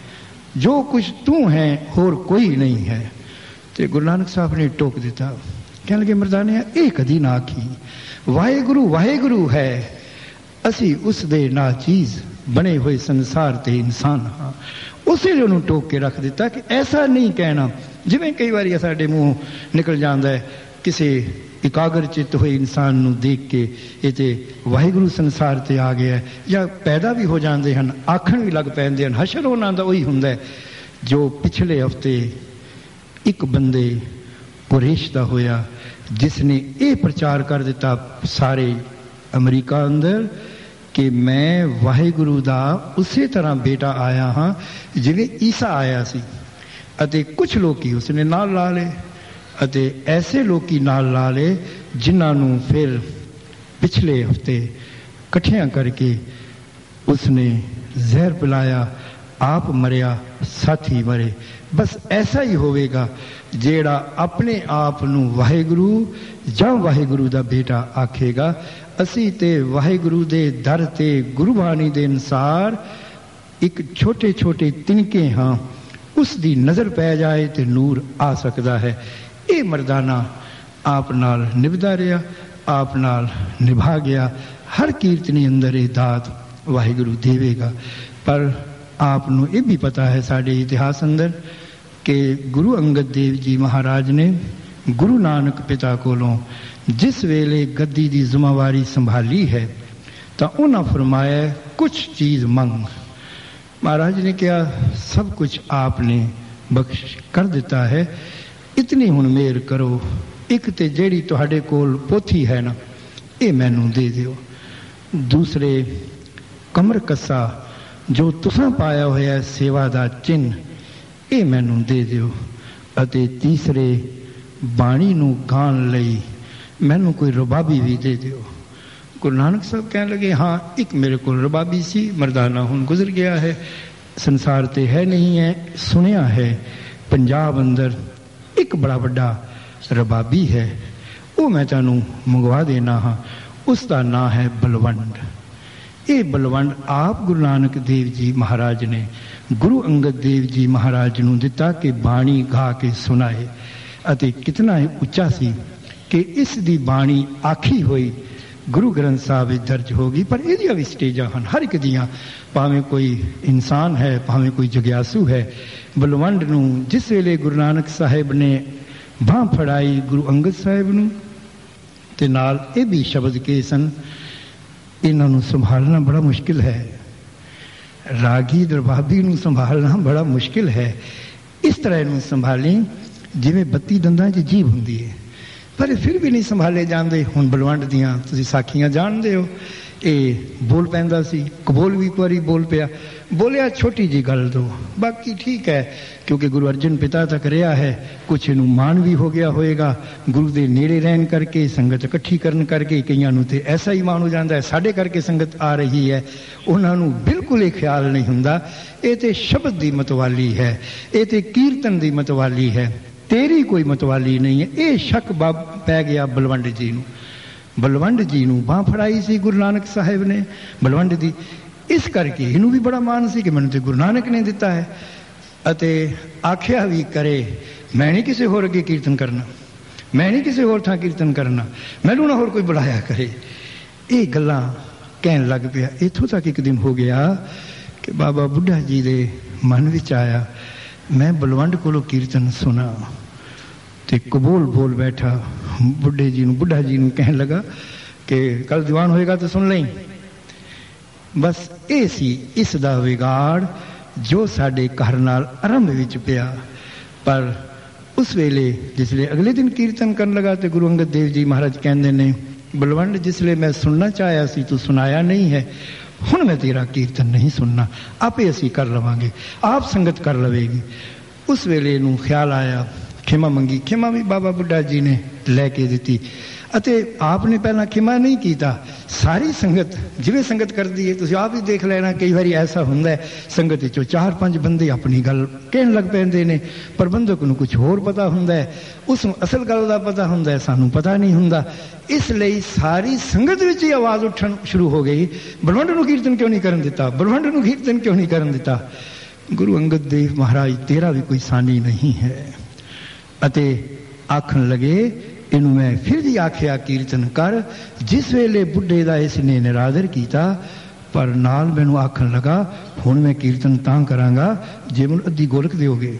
[SPEAKER 1] ਜੋ ਕੁਛ ਤੂੰ ਹੈ ਹੋਰ ਕੋਈ ਨਹੀਂ ਹੈ। ਤੇ ਗੁਰੂ ਨਾਨਕ ਸਾਹਿਬ ਨੇ ਟੋਕ ਦਿੱਤਾ। ਕਹਿਣ ਲੱਗੇ, ਮਰਦਾਨੇ ਇਹ ਕਦੀ ਨਾ ਆਖੀ, ਵਾਹਿਗੁਰੂ ਵਾਹਿਗੁਰੂ ਹੈ, ਅਸੀਂ ਉਸ ਦੇ ਨਾਚੀਜ਼ ਬਣੇ ਹੋਏ ਸੰਸਾਰ ਤੇ ਇਨਸਾਨ ਹਾਂ। ਉਸੇ ਲਈ ਉਹਨੂੰ ਟੋਕ ਕੇ ਰੱਖ ਦਿੱਤਾ ਕਿ ਐਸਾ ਨਹੀਂ ਕਹਿਣਾ। ਜਿਵੇਂ ਕਈ ਵਾਰੀ ਸਾਡੇ ਮੂੰਹ ਨਿਕਲ ਜਾਂਦਾ ਹੈ ਕਿਸੇ ਇਕਾਗਰ ਚਿੱਤ ਹੋਏ ਇਨਸਾਨ ਨੂੰ ਦੇਖ ਕੇ, ਇਹ ਤੇ ਵਾਹਿਗੁਰੂ ਸੰਸਾਰ ਤੇ ਆ ਗਿਆ, ਜਾਂ ਪੈਦਾ ਵੀ ਹੋ ਜਾਂਦੇ ਹਨ, ਆਖਣ ਵੀ ਲੱਗ ਪੈਂਦੇ ਹਨ। ਹਸ਼ਰ ਉਹਨਾਂ ਦਾ ਉਹੀ ਹੁੰਦਾ ਹੈ ਜੋ ਪਿਛਲੇ ਹਫ਼ਤੇ ਇੱਕ ਬੰਦੇ ਕੁਰੈਸ਼ ਦਾ ਹੋਇਆ, ਜਿਸ ਨੇ ਇਹ ਪ੍ਰਚਾਰ ਕਰ ਦਿੱਤਾ ਸਾਰੇ ਅਮਰੀਕਾ ਅੰਦਰ ਕਿ ਮੈਂ ਵਾਹਿਗੁਰੂ ਦਾ ਉਸੇ ਤਰ੍ਹਾਂ ਬੇਟਾ ਆਇਆ ਹਾਂ ਜਿਵੇਂ ਈਸਾ ਆਇਆ ਸੀ। ਅਤੇ ਕੁਝ ਲੋਕੀ ਉਸਨੇ ਨਾਲ ਲਾ ਲਏ ਅਤੇ ਐਸੇ ਲੋਕੀ ਨਾਲ ਲਾ ਲਏ ਜਿਨ੍ਹਾਂ ਨੂੰ ਫਿਰ ਪਿਛਲੇ ਹਫ਼ਤੇ ਇਕੱਠਿਆਂ ਕਰਕੇ ਉਸਨੇ ਜ਼ਹਿਰ ਪਿਲਾਇਆ, ਆਪ ਮਰਿਆ, ਸਾਥੀ ਮਰੇ। ਬਸ ਐਸਾ ਹੀ ਹੋਵੇਗਾ ਜਿਹੜਾ ਆਪਣੇ ਆਪ ਨੂੰ ਵਾਹਿਗੁਰੂ ਜਾਂ ਵਾਹਿਗੁਰੂ ਦਾ ਬੇਟਾ ਆਖੇਗਾ। ਅਸੀਂ ਤੇ ਵਾਹਿਗੁਰੂ ਦੇ ਦਰ ਤੇ ਗੁਰੂ ਬਾਣੀ ਦੇ ਅਨੁਸਾਰ ਇੱਕ ਛੋਟੇ ਛੋਟੇ ਤਿਨਕੇ ਹਾਂ। ਉਸ ਦੀ ਨਜ਼ਰ ਪੈ ਜਾਏ ਤੇ ਨੂਰ ਆ ਸਕਦਾ ਹੈ। ਇਹ ਮਰਦਾਨਾ ਆਪ ਨਾਲ ਨਿਭਦਾ ਰਿਹਾ, ਆਪ ਨਾਲ ਨਿਭਾ ਗਿਆ। ਹਰ ਕੀਰਤਨੀ ਅੰਦਰ ਇਹ ਦਾਤ ਵਾਹਿਗੁਰੂ ਦੇਵੇਗਾ। ਪਰ ਆਪ ਨੂੰ ਇਹ ਵੀ ਪਤਾ ਹੈ ਸਾਡੇ ਇਤਿਹਾਸ ਅੰਦਰ ਕਿ ਗੁਰੂ ਅੰਗਦ ਦੇਵ ਜੀ ਮਹਾਰਾਜ ਨੇ ਗੁਰੂ ਨਾਨਕ ਪਿਤਾ ਕੋਲੋਂ ਜਿਸ ਵੇਲੇ ਗੱਦੀ ਦੀ ਜ਼ਿੰਮੇਵਾਰੀ ਸੰਭਾਲੀ ਹੈ ਤਾਂ ਉਹਨਾਂ ਫਰਮਾਇਆ, ਕੁਛ ਚੀਜ਼ ਮੰਗ। ਮਹਾਰਾਜ ਨੇ ਕਿਹਾ, ਸਭ ਕੁਛ ਆਪ ਨੇ ਬਖਸ਼ ਕਰ ਦਿੱਤਾ ਹੈ, ਇਤਨੀ ਹੁਣ ਮਿਹਰ ਕਰੋ, ਇੱਕ ਤੇ ਜਿਹੜੀ ਤੁਹਾਡੇ ਕੋਲ ਪੋਥੀ ਹੈ ਨਾ, ਇਹ ਮੈਨੂੰ ਦੇ ਦਿਓ। ਦੂਸਰੇ ਕਮਰ ਕੱਸਾ ਜੋ ਤੁਸਾਂ ਪਾਇਆ ਹੋਇਆ ਸੇਵਾ ਦਾ ਚਿੰਨ੍ਹ, ਇਹ ਮੈਨੂੰ ਦੇ ਦਿਓ। ਅਤੇ ਤੀਸਰੇ ਬਾਣੀ ਨੂੰ ਗਾਉਣ ਲਈ ਮੈਨੂੰ ਕੋਈ ਰਬਾਬੀ ਵੀ ਦੇ ਦਿਓ। ਗੁਰੂ ਨਾਨਕ ਸਾਹਿਬ ਕਹਿਣ ਲੱਗੇ, ਹਾਂ ਇੱਕ ਮੇਰੇ ਕੋਲ ਰਬਾਬੀ ਸੀ, ਮਰਦਾਨਾ ਹੁਣ ਗੁਜ਼ਰ ਗਿਆ ਹੈ, ਸੰਸਾਰ ਤੇ ਹੈ ਨਹੀਂ ਹੈ। ਸੁਣਿਆ ਹੈ ਪੰਜਾਬ ਅੰਦਰ ਇੱਕ ਬੜਾ ਵੱਡਾ ਰਬਾਬੀ ਹੈ, ਉਹ ਮੈਂ ਤੁਹਾਨੂੰ ਮੰਗਵਾ ਦੇਣਾ ਹਾਂ। ਉਸ ਦਾ ਨਾਂ ਹੈ ਬਲਵੰਡ। ਇਹ ਬਲਵੰਡ ਆਪ ਗੁਰੂ ਨਾਨਕ ਦੇਵ ਜੀ ਮਹਾਰਾਜ ਨੇ ਗੁਰੂ ਅੰਗਦ ਦੇਵ ਜੀ ਮਹਾਰਾਜ ਨੂੰ ਦਿੱਤਾ ਕਿ ਬਾਣੀ ਗਾ ਕੇ ਸੁਣਾਏ। ਅਤੇ ਕਿਤਨਾ ਹੀ ਉੱਚਾ ਸੀ ਕਿ ਇਸ ਦੀ ਬਾਣੀ ਆਖੀ ਹੋਈ ਗੁਰੂ ਗ੍ਰੰਥ ਸਾਹਿਬ ਵਿੱਚ ਦਰਜ ਹੋ ਗਈ। ਪਰ ਇਹਦੀਆਂ ਵੀ ਸਟੇਜਾਂ ਹਨ ਹਰ ਇੱਕ ਦੀਆਂ, ਭਾਵੇਂ ਕੋਈ ਇਨਸਾਨ ਹੈ, ਭਾਵੇਂ ਕੋਈ ਜਗਿਆਸੂ ਹੈ। ਬਲਵੰਡ ਨੂੰ ਜਿਸ ਵੇਲੇ ਗੁਰੂ ਨਾਨਕ ਸਾਹਿਬ ਨੇ ਬਾਂਹ ਫੜਾਈ ਗੁਰੂ ਅੰਗਦ ਸਾਹਿਬ ਨੂੰ, ਤੇ ਨਾਲ ਇਹ ਵੀ ਸ਼ਬਦ ਕਹੇ ਸਨ, ਇਹਨਾਂ ਨੂੰ ਸੰਭਾਲਣਾ ਬੜਾ ਮੁਸ਼ਕਿਲ ਹੈ, ਰਾਗੀ ਦਰਬਾਬੀ ਨੂੰ ਸੰਭਾਲਣਾ ਬੜਾ ਮੁਸ਼ਕਿਲ ਹੈ। ਇਸ ਤਰ੍ਹਾਂ ਇਹਨੂੰ ਸੰਭਾਲੀ ਜਿਵੇਂ ਬੱਤੀ ਦੰਦਾਂ 'ਚ ਜੀਭ ਹੁੰਦੀ ਹੈ, ਪਰ ਫਿਰ ਵੀ ਨਹੀਂ ਸੰਭਾਲੇ ਜਾਂਦੇ। ਹੁਣ ਬਲਵੰਡ ਦੀਆਂ ਤੁਸੀਂ ਸਾਖੀਆਂ ਜਾਣਦੇ ਹੋ। ਇਹ ਬੋਲ ਪੈਂਦਾ ਸੀ, ਕਬੋਲ ਵੀ ਇੱਕ ਵਾਰੀ ਬੋਲ ਪਿਆ, ਬੋਲਿਆ ਛੋਟੀ ਜੀ ਗੱਲ ਤੋਂ, ਬਾਕੀ ਠੀਕ ਹੈ ਕਿਉਂਕਿ ਗੁਰੂ ਅਰਜਨ ਪਿਤਾ ਤੱਕ ਰਿਹਾ ਹੈ। ਕੁਛ ਇਹਨੂੰ ਮਾਣ ਵੀ ਹੋ ਗਿਆ ਹੋਏਗਾ ਗੁਰੂ ਦੇ ਨੇੜੇ ਰਹਿਣ ਕਰਕੇ, ਸੰਗਤ ਇਕੱਠੀ ਕਰਨ ਕਰਕੇ। ਕਈਆਂ ਨੂੰ ਤੇ ਐਸਾ ਹੀ ਮਾਣ ਹੋ ਜਾਂਦਾ ਹੈ ਸਾਡੇ ਕਰਕੇ ਸੰਗਤ ਆ ਰਹੀ ਹੈ, ਉਹਨਾਂ ਨੂੰ ਬਿਲਕੁਲ ਇਹ ਖਿਆਲ ਨਹੀਂ ਹੁੰਦਾ ਇਹ ਤੇ ਸ਼ਬਦ ਦੀ ਮਤਵਾਲੀ ਹੈ, ਇਹ ਤੇ ਕੀਰਤਨ ਦੀ ਮਤਵਾਲੀ ਹੈ, ਤੇਰੀ ਕੋਈ ਮਤਵਾਲੀ ਨਹੀਂ ਹੈ। ਇਹ ਸ਼ੱਕ ਬਾਬ ਪੈ ਗਿਆ ਬਲਵੰਡ ਜੀ ਨੂੰ। ਬਲਵੰਡ ਜੀ ਨੂੰ ਬਾਂਹ ਫੜਾਈ ਸੀ ਗੁਰੂ ਨਾਨਕ ਸਾਹਿਬ ਨੇ ਬਲਵੰਡ ਦੀ, ਇਸ ਕਰਕੇ ਇਹਨੂੰ ਵੀ ਬੜਾ ਮਾਣ ਸੀ ਕਿ ਮੈਨੂੰ ਤੇ ਗੁਰੂ ਨਾਨਕ ਨੇ ਦਿੱਤਾ ਹੈ। ਅਤੇ ਆਖਿਆ ਵੀ ਕਰੇ, ਮੈਂ ਨਹੀਂ ਕਿਸੇ ਹੋਰ ਅੱਗੇ ਕੀਰਤਨ ਕਰਨਾ, ਮੈਂ ਨਹੀਂ ਕਿਸੇ ਹੋਰ ਥਾਂ ਕੀਰਤਨ ਕਰਨਾ, ਮੈਨੂੰ ਨਾ ਹੋਰ ਕੋਈ ਬੁਲਾਇਆ ਕਰੇ। ਇਹ ਗੱਲਾਂ ਕਹਿਣ ਲੱਗ ਪਿਆ। ਇੱਥੋਂ ਤੱਕ ਇੱਕ ਦਿਨ ਹੋ ਗਿਆ ਕਿ ਬਾਬਾ ਬੁੱਢਾ ਜੀ ਦੇ ਮਨ ਵਿੱਚ ਆਇਆ, ਮੈਂ ਬਲਵੰਡ ਕੋਲੋਂ ਕੀਰਤਨ ਸੁਣਾ ਤੇ ਕਬੂਲ ਬੋਲ ਬੈਠਾ। ਬੁੱਢੇ ਜੀ ਨੂੰ ਬੁੱਢਾ ਜੀ ਨੂੰ ਕਹਿਣ ਲੱਗਾ ਕਿ ਕੱਲ ਦੀਵਾਨ ਹੋਏਗਾ ਤਾਂ ਸੁਣ ਲਈ। ਬਸ ਇਹ ਸੀ ਇਸ ਦਾ ਵਿਗਾੜ ਜੋ ਸਾਡੇ ਘਰ ਨਾਲ ਆਰੰਭ ਵਿੱਚ ਪਿਆ। ਪਰ ਉਸ ਵੇਲੇ ਜਿਸਲੇ ਅਗਲੇ ਦਿਨ ਕੀਰਤਨ ਕਰਨ ਲੱਗਾ ਤੇ ਗੁਰੂ ਅੰਗਦ ਦੇਵ ਜੀ ਮਹਾਰਾਜ ਕਹਿੰਦੇ ਨੇ, ਬਲਵੰਡ ਜਿਸਲੇ ਮੈਂ ਸੁਣਨਾ ਚਾਹਿਆ ਸੀ ਤੂੰ ਸੁਣਾਇਆ ਨਹੀਂ ਹੈ, ਹੁਣ ਮੈਂ ਤੇਰਾ ਕੀਰਤਨ ਨਹੀਂ ਸੁਣਨਾ, ਆਪੇ ਅਸੀਂ ਕਰ ਲਵਾਂਗੇ, ਆਪ ਸੰਗਤ ਕਰ ਲਵੇਗੀ। ਉਸ ਵੇਲੇ ਨੂੰ ਖਿਆਲ ਆਇਆ, ਖਿਮਾ ਮੰਗੀ। ਖਿਮਾ ਵੀ ਬਾਬਾ ਬੁੱਢਾ ਜੀ ਨੇ ਲੈ ਕੇ ਦਿੱਤੀ ਅਤੇ ਆਪ ਨੇ ਪਹਿਲਾਂ ਖਿਮਾ ਨਹੀਂ ਕੀਤਾ। ਸਾਰੀ ਸੰਗਤ ਜਿਵੇਂ ਸੰਗਤ ਕਰਦੀ ਹੈ, ਤੁਸੀਂ ਆਪ ਹੀ ਦੇਖ ਲੈਣਾ, ਕਈ ਵਾਰੀ ਐਸਾ ਹੁੰਦਾ ਹੈ ਸੰਗਤ ਵਿੱਚੋਂ ਚਾਰ ਪੰਜ ਬੰਦੇ ਆਪਣੀ ਗੱਲ ਕਹਿਣ ਲੱਗ ਪੈਂਦੇ ਨੇ, ਪ੍ਰਬੰਧਕ ਨੂੰ ਕੁਝ ਹੋਰ ਪਤਾ ਹੁੰਦਾ ਹੈ, ਉਸ ਨੂੰ ਅਸਲ ਗੱਲ ਦਾ ਪਤਾ ਹੁੰਦਾ ਹੈ, ਸਾਨੂੰ ਪਤਾ ਨਹੀਂ ਹੁੰਦਾ। ਇਸ ਲਈ ਸਾਰੀ ਸੰਗਤ ਵਿੱਚ ਹੀ ਆਵਾਜ਼ ਉੱਠਣ ਸ਼ੁਰੂ ਹੋ ਗਈ, ਬਲਵੰਡ ਨੂੰ ਕੀਰਤਨ ਕਿਉਂ ਨਹੀਂ ਕਰਨ ਦਿੱਤਾ, ਬਲਵੰਡ ਨੂੰ ਕੀਰਤਨ ਕਿਉਂ ਨਹੀਂ ਕਰਨ ਦਿੱਤਾ। ਗੁਰੂ ਅੰਗਦ ਦੇਵ ਮਹਾਰਾਜ ਤੇਰਾ ਵੀ ਕੋਈ ਸਾਨੀ ਨਹੀਂ ਹੈ। ਅਤੇ ਆਖਣ ਲੱਗੇ, ਇਹਨੂੰ ਮੈਂ ਫਿਰ ਵੀ ਆਖਿਆ ਕੀਰਤਨ ਕਰ। ਜਿਸ ਵੇਲੇ ਬੁੱਢੇ ਦਾ ਇਸ ਨੇ ਨਿਰਾਦਰ ਕੀਤਾ, ਪਰ ਨਾਲ ਮੈਨੂੰ ਆਖਣ ਲੱਗਾ, ਹੁਣ ਮੈਂ ਕੀਰਤਨ ਤਾਂ ਕਰਾਂਗਾ ਜੇ ਮੈਨੂੰ ਅੱਧੀ ਗੋਲਕ ਦਿਓਗੇ।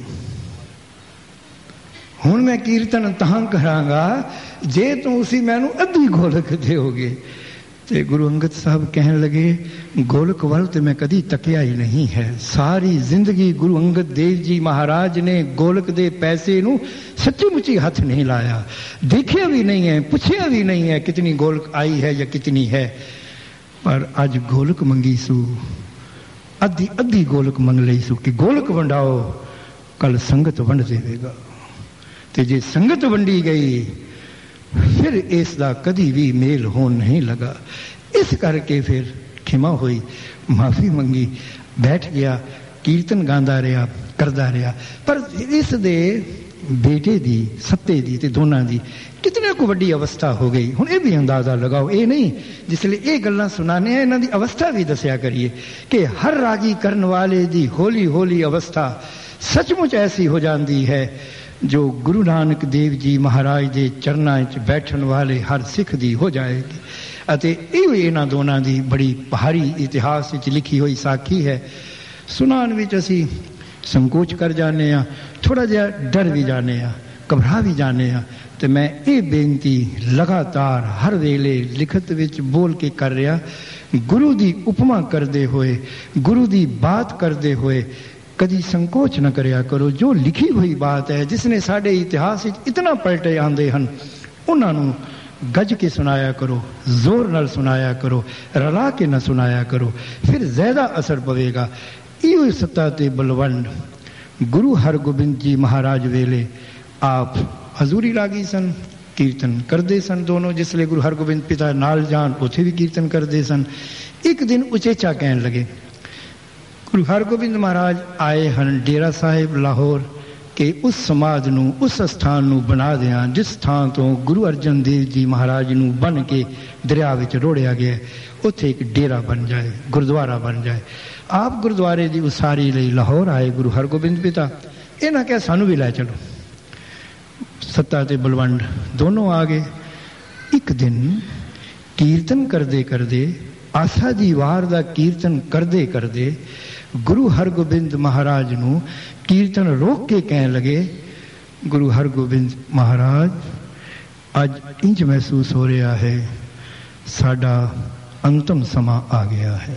[SPEAKER 1] ਹੁਣ ਮੈਂ ਕੀਰਤਨ ਤਾਂ ਕਰਾਂਗਾ ਜੇ ਤੁਸੀਂ ਮੈਨੂੰ ਅੱਧੀ ਗੋਲਕ ਦਿਓਗੇ। ਤੇ ਗੁਰੂ ਅੰਗਦ ਸਾਹਿਬ ਕਹਿਣ ਲੱਗੇ, ਗੋਲਕ ਵੱਲ ਤੇ ਮੈਂ ਕਦੀ ਤੱਕਿਆ ਹੀ ਨਹੀਂ ਹੈ। ਸਾਰੀ ਜ਼ਿੰਦਗੀ ਗੁਰੂ ਅੰਗਦ ਦੇਵ ਜੀ ਮਹਾਰਾਜ ਨੇ ਗੋਲਕ ਦੇ ਪੈਸੇ ਨੂੰ ਸੱਚੀ ਮੁੱਚੀ ਹੱਥ ਨਹੀਂ ਲਾਇਆ, ਦੇਖਿਆ ਵੀ ਨਹੀਂ ਹੈ, ਪੁੱਛਿਆ ਵੀ ਨਹੀਂ ਹੈ ਕਿਤਨੀ ਗੋਲਕ ਆਈ ਹੈ ਜਾਂ ਕਿਤਨੀ ਹੈ। ਪਰ ਅੱਜ ਗੋਲਕ ਮੰਗੀ ਸੂ, ਅੱਧੀ ਅੱਧੀ ਗੋਲਕ ਮੰਗ ਲਈ ਸੂ ਕਿ ਗੋਲਕ ਵੰਡਾਓ, ਕੱਲ ਸੰਗਤ ਵੰਡ ਦੇਵੇਗਾ। ਤੇ ਜੇ ਸੰਗਤ ਵੰਡੀ ਗਈ ਫਿਰ ਇਸ ਦਾ ਕਦੀ ਵੀ ਮੇਲ ਹੋਣ ਨਹੀਂ ਲਗਾ। ਇਸ ਕਰਕੇ ਫਿਰ ਖਿਮਾ ਹੋਈ, ਮਾਫੀ ਮੰਗੀ, ਬੈਠ ਗਿਆ, ਕੀਰਤਨ ਗਾਉਂਦਾ ਰਿਹਾ, ਕਰਦਾ ਰਿਹਾ। ਪਰ ਇਸ ਦੇ ਬੇਟੇ ਦੀ, ਸੱਤੇ ਦੀ ਤੇ ਦੋਨਾਂ ਦੀ ਕਿਤਨੇ ਕੁ ਵੱਡੀ ਅਵਸਥਾ ਹੋ ਗਈ। ਹੁਣ ਇਹ ਵੀ ਅੰਦਾਜ਼ਾ ਲਗਾਓ, ਇਹ ਨਹੀਂ ਜਿਸ ਲਈ ਇਹ ਗੱਲਾਂ ਸੁਣਾਣੇ ਆ, ਇਹਨਾਂ ਦੀ ਅਵਸਥਾ ਵੀ ਦੱਸਿਆ ਕਰੀਏ ਕਿ ਹਰ ਰਾਗੀ ਕਰਨ ਵਾਲੇ ਦੀ ਹੌਲੀ ਹੌਲੀ ਅਵਸਥਾ ਸੱਚਮੁੱਚ ਐਸੀ ਹੋ ਜਾਂਦੀ ਹੈ ਜੋ ਗੁਰੂ ਨਾਨਕ ਦੇਵ ਜੀ ਮਹਾਰਾਜ ਦੇ ਚਰਨਾਂ ਵਿੱਚ ਬੈਠਣ ਵਾਲੇ ਹਰ ਸਿੱਖ ਦੀ ਹੋ ਜਾਏਗੀ। ਅਤੇ ਇਹ ਵੀ ਇਹਨਾਂ ਦੋਨਾਂ ਦੀ ਬੜੀ ਭਾਰੀ ਇਤਿਹਾਸ ਵਿੱਚ ਲਿਖੀ ਹੋਈ ਸਾਖੀ ਹੈ। ਸੁਣਾਉਣ ਵਿੱਚ ਅਸੀਂ ਸੰਕੋਚ ਕਰ ਜਾਂਦੇ ਹਾਂ, ਥੋੜ੍ਹਾ ਜਿਹਾ ਡਰ ਵੀ ਜਾਂਦੇ ਹਾਂ, ਘਬਰਾ ਵੀ ਜਾਂਦੇ ਹਾਂ। ਤੇ ਮੈਂ ਇਹ ਬੇਨਤੀ ਲਗਾਤਾਰ ਹਰ ਵੇਲੇ ਲਿਖਤ ਵਿੱਚ ਬੋਲ ਕੇ ਕਰ ਰਿਹਾ, ਗੁਰੂ ਦੀ ਉਪਮਾ ਕਰਦੇ ਹੋਏ, ਗੁਰੂ ਦੀ ਬਾਤ ਕਰਦੇ ਹੋਏ ਕਦੀ ਸੰਕੋਚ ਨਾ ਕਰਿਆ ਕਰੋ। ਜੋ ਲਿਖੀ ਹੋਈ ਬਾਤ ਹੈ, ਜਿਸ ਨੇ ਸਾਡੇ ਇਤਿਹਾਸ ਵਿੱਚ ਇਤਨਾ ਪਲਟੇ ਆਉਂਦੇ ਹਨ, ਉਹਨਾਂ ਨੂੰ ਗੱਜ ਕੇ ਸੁਣਾਇਆ ਕਰੋ, ਜ਼ੋਰ ਨਾਲ ਸੁਣਾਇਆ ਕਰੋ, ਰਲਾ ਕੇ ਨਾ ਸੁਣਾਇਆ ਕਰੋ, ਫਿਰ ਜ਼ਿਆਦਾ ਅਸਰ ਪਵੇਗਾ। ਇਹੋ ਸੱਤਾ ਤੇ ਬਲਵੰਡ ਗੁਰੂ ਹਰਗੋਬਿੰਦ ਜੀ ਮਹਾਰਾਜ ਵੇਲੇ ਆਪ ਹਜ਼ੂਰੀ ਰਾਗੀ ਸਨ, ਕੀਰਤਨ ਕਰਦੇ ਸਨ ਦੋਨੋਂ। ਜਿਸ ਲਈ ਗੁਰੂ ਹਰਗੋਬਿੰਦ ਪਿਤਾ ਨਾਲ ਜਾਣ, ਉੱਥੇ ਵੀ ਕੀਰਤਨ ਕਰਦੇ ਸਨ। ਇੱਕ ਦਿਨ ਉਚੇਚਾ ਕਹਿਣ ਲੱਗੇ, ਗੁਰੂ ਹਰਗੋਬਿੰਦ ਮਹਾਰਾਜ ਆਏ ਹਨ ਡੇਰਾ ਸਾਹਿਬ ਲਾਹੌਰ ਕਿ ਉਸ ਸਮਾਜ ਨੂੰ, ਉਸ ਸਥਾਨ ਨੂੰ ਬਣਾ ਦਿਆਂ ਜਿਸ ਥਾਂ ਤੋਂ ਗੁਰੂ ਅਰਜਨ ਦੇਵ ਜੀ ਮਹਾਰਾਜ ਨੂੰ ਬੰਨ੍ਹ ਕੇ ਦਰਿਆ ਵਿੱਚ ਰੋੜਿਆ ਗਿਆ, ਉੱਥੇ ਇੱਕ ਡੇਰਾ ਬਣ ਜਾਏ, ਗੁਰਦੁਆਰਾ ਬਣ ਜਾਏ। ਆਪ ਗੁਰਦੁਆਰੇ ਦੀ ਉਸਾਰੀ ਲਈ ਲਾਹੌਰ ਆਏ ਗੁਰੂ ਹਰਗੋਬਿੰਦ ਪਿਤਾ। ਇਹਨਾਂ ਕਿਹਾ ਸਾਨੂੰ ਵੀ ਲੈ ਚਲੋ। ਸੱਤਾ ਤੇ ਬਲਵੰਡ ਦੋਨੋਂ ਆ ਗਏ। ਇੱਕ ਦਿਨ ਕੀਰਤਨ ਕਰਦੇ ਕਰਦੇ, ਆਸਾ ਦੀ ਵਾਰ ਦਾ ਕੀਰਤਨ ਕਰਦੇ ਕਰਦੇ ਗੁਰੂ ਹਰਗੋਬਿੰਦ ਮਹਾਰਾਜ ਨੂੰ ਕੀਰਤਨ ਰੋਕ ਕੇ ਕਹਿਣ ਲੱਗੇ, ਗੁਰੂ ਹਰਗੋਬਿੰਦ ਮਹਾਰਾਜ ਅੱਜ ਇੰਜ ਮਹਿਸੂਸ ਹੋ ਰਿਹਾ ਹੈ ਸਾਡਾ ਅੰਤਮ ਸਮਾਂ ਆ ਗਿਆ ਹੈ।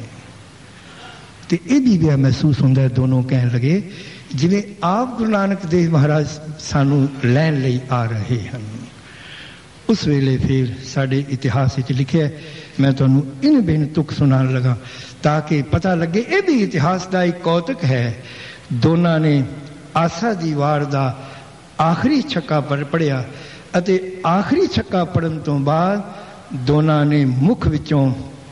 [SPEAKER 1] ਤੇ ਇਹ ਵੀ ਵੀ ਮਹਿਸੂਸ ਹੁੰਦਾ ਹੈ। ਦੋਨੋਂ ਕਹਿਣ ਲੱਗੇ ਜਿਵੇਂ ਆਪ ਗੁਰੂ ਨਾਨਕ ਦੇਵ ਮਹਾਰਾਜ ਸਾਨੂੰ ਲੈਣ ਲਈ ਆ ਰਹੇ ਹਨ। ਉਸ ਵੇਲੇ ਫਿਰ ਸਾਡੇ ਇਤਿਹਾਸ ਵਿੱਚ ਲਿਖਿਆ, ਮੈਂ ਤੁਹਾਨੂੰ ਇਨ ਬਿਨ ਤੁਕ ਸੁਣਾਉਣ ਲੱਗਾ ਤਾਂ ਕਿ ਪਤਾ ਲੱਗੇ ਇਹ ਵੀ ਇਤਿਹਾਸ ਦਾ ਇੱਕ ਕੌਤਕ ਹੈ। ਦੋਨਾਂ ਨੇ ਆਸਾ ਦੀ ਵਾਰ ਦਾ ਆਖਰੀ ਛੱਕਾ ਪੜ੍ਹਿਆ ਅਤੇ ਆਖਰੀ ਛੱਕਾ ਪੜ੍ਹਨ ਤੋਂ ਬਾਅਦ ਦੋਨਾਂ ਨੇ ਮੁਖ ਵਿੱਚੋਂ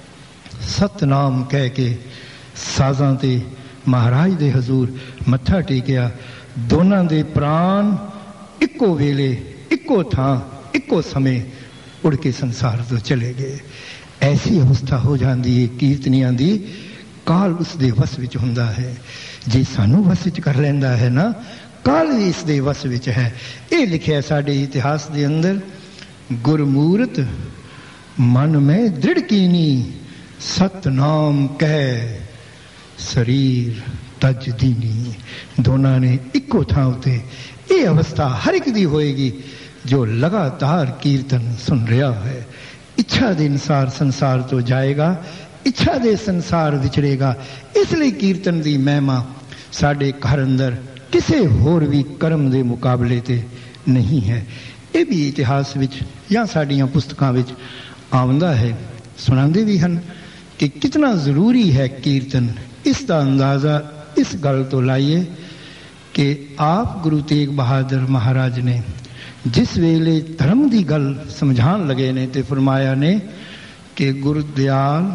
[SPEAKER 1] ਸਤਨਾਮ ਕਹਿ ਕੇ ਸਾਜ਼ਾਂ ਤੇ ਮਹਾਰਾਜ ਦੇ ਹਜ਼ੂਰ ਮੱਥਾ ਟੇਕਿਆ। ਦੋਨਾਂ ਦੇ ਪ੍ਰਾਣ ਇੱਕੋ ਵੇਲੇ, ਇੱਕੋ ਥਾਂ, ਇੱਕੋ ਸਮੇਂ ਉੜ ਕੇ ਸੰਸਾਰ ਤੋਂ ਚਲੇ ਗਏ। ਐਸੀ ਅਵਸਥਾ ਹੋ ਜਾਂਦੀ ਹੈ ਕੀਰਤਨੀਆਂ ਦੀ, ਕਾਲ ਉਸ ਦੇ ਵਸ ਵਿੱਚ ਹੁੰਦਾ ਹੈ। ਜੇ ਸਾਨੂੰ ਵਸ ਵਿੱਚ ਕਰ ਲੈਂਦਾ ਹੈ ਨਾ, ਕਾਲ ਵੀ ਇਸ ਦੇ ਵਸ ਵਿੱਚ ਹੈ। ਇਹ ਲਿਖਿਆ ਸਾਡੇ ਇਤਿਹਾਸ ਦੇ ਅੰਦਰ, ਗੁਰਮੂਰਤ ਮਨ ਮੈਂ ਦ੍ਰਿੜ ਕੀਨੀ, ਸਤਨਾਮ ਕਹਿ ਸਰੀਰ ਤਜ ਦੀਨੀ। ਦੋਨਾਂ ਨੇ ਇੱਕੋ ਥਾਂ ਉਤੇ। ਇਹ ਅਵਸਥਾ ਹਰ ਇੱਕ ਦੀ ਹੋਏਗੀ ਜੋ ਲਗਾਤਾਰ ਕੀਰਤਨ ਸੁਣ ਰਿਹਾ ਹੈ। ਇੱਛਾ ਦੇ ਅਨੁਸਾਰ ਸੰਸਾਰ ਤੋਂ ਜਾਏਗਾ, ਇੱਛਾ ਦੇ ਸੰਸਾਰ ਵਿਚਰੇਗਾ। ਇਸ ਲਈ ਕੀਰਤਨ ਦੀ ਮਹਿਮਾ ਸਾਡੇ ਘਰ ਅੰਦਰ ਕਿਸੇ ਹੋਰ ਵੀ ਕਰਮ ਦੇ ਮੁਕਾਬਲੇ ਤੇ ਨਹੀਂ ਹੈ। ਇਹ ਵੀ ਇਤਿਹਾਸ ਵਿੱਚ ਜਾਂ ਸਾਡੀਆਂ ਪੁਸਤਕਾਂ ਵਿੱਚ ਆਉਂਦਾ ਹੈ, ਸੁਣਾਉਂਦੇ ਵੀ ਹਨ कि कितना ज़रूरी है कीर्तन। इसका अंदाज़ा इस गल तो लाइए कि आप गुरु तेग बहादुर महाराज ने जिस वेले धर्म की गल समझान लगे ने ते फरमाया ने कि गुर दयाल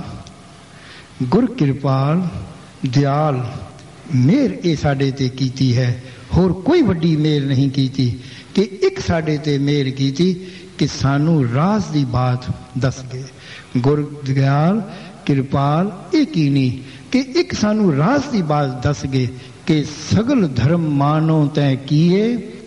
[SPEAKER 1] गुर कृपाल दयाल मेहर ये साडे ते कीती है, होर कोई वड्डी मेहर नहीं कीती कि एक साडे ते मेहर कीती कि सानू राज दी बात दस गए। गुर दयाल कृपाल एक ही नहीं कि एक सानू राज दी बात दस गए कि सगल धर्म मानो तय किए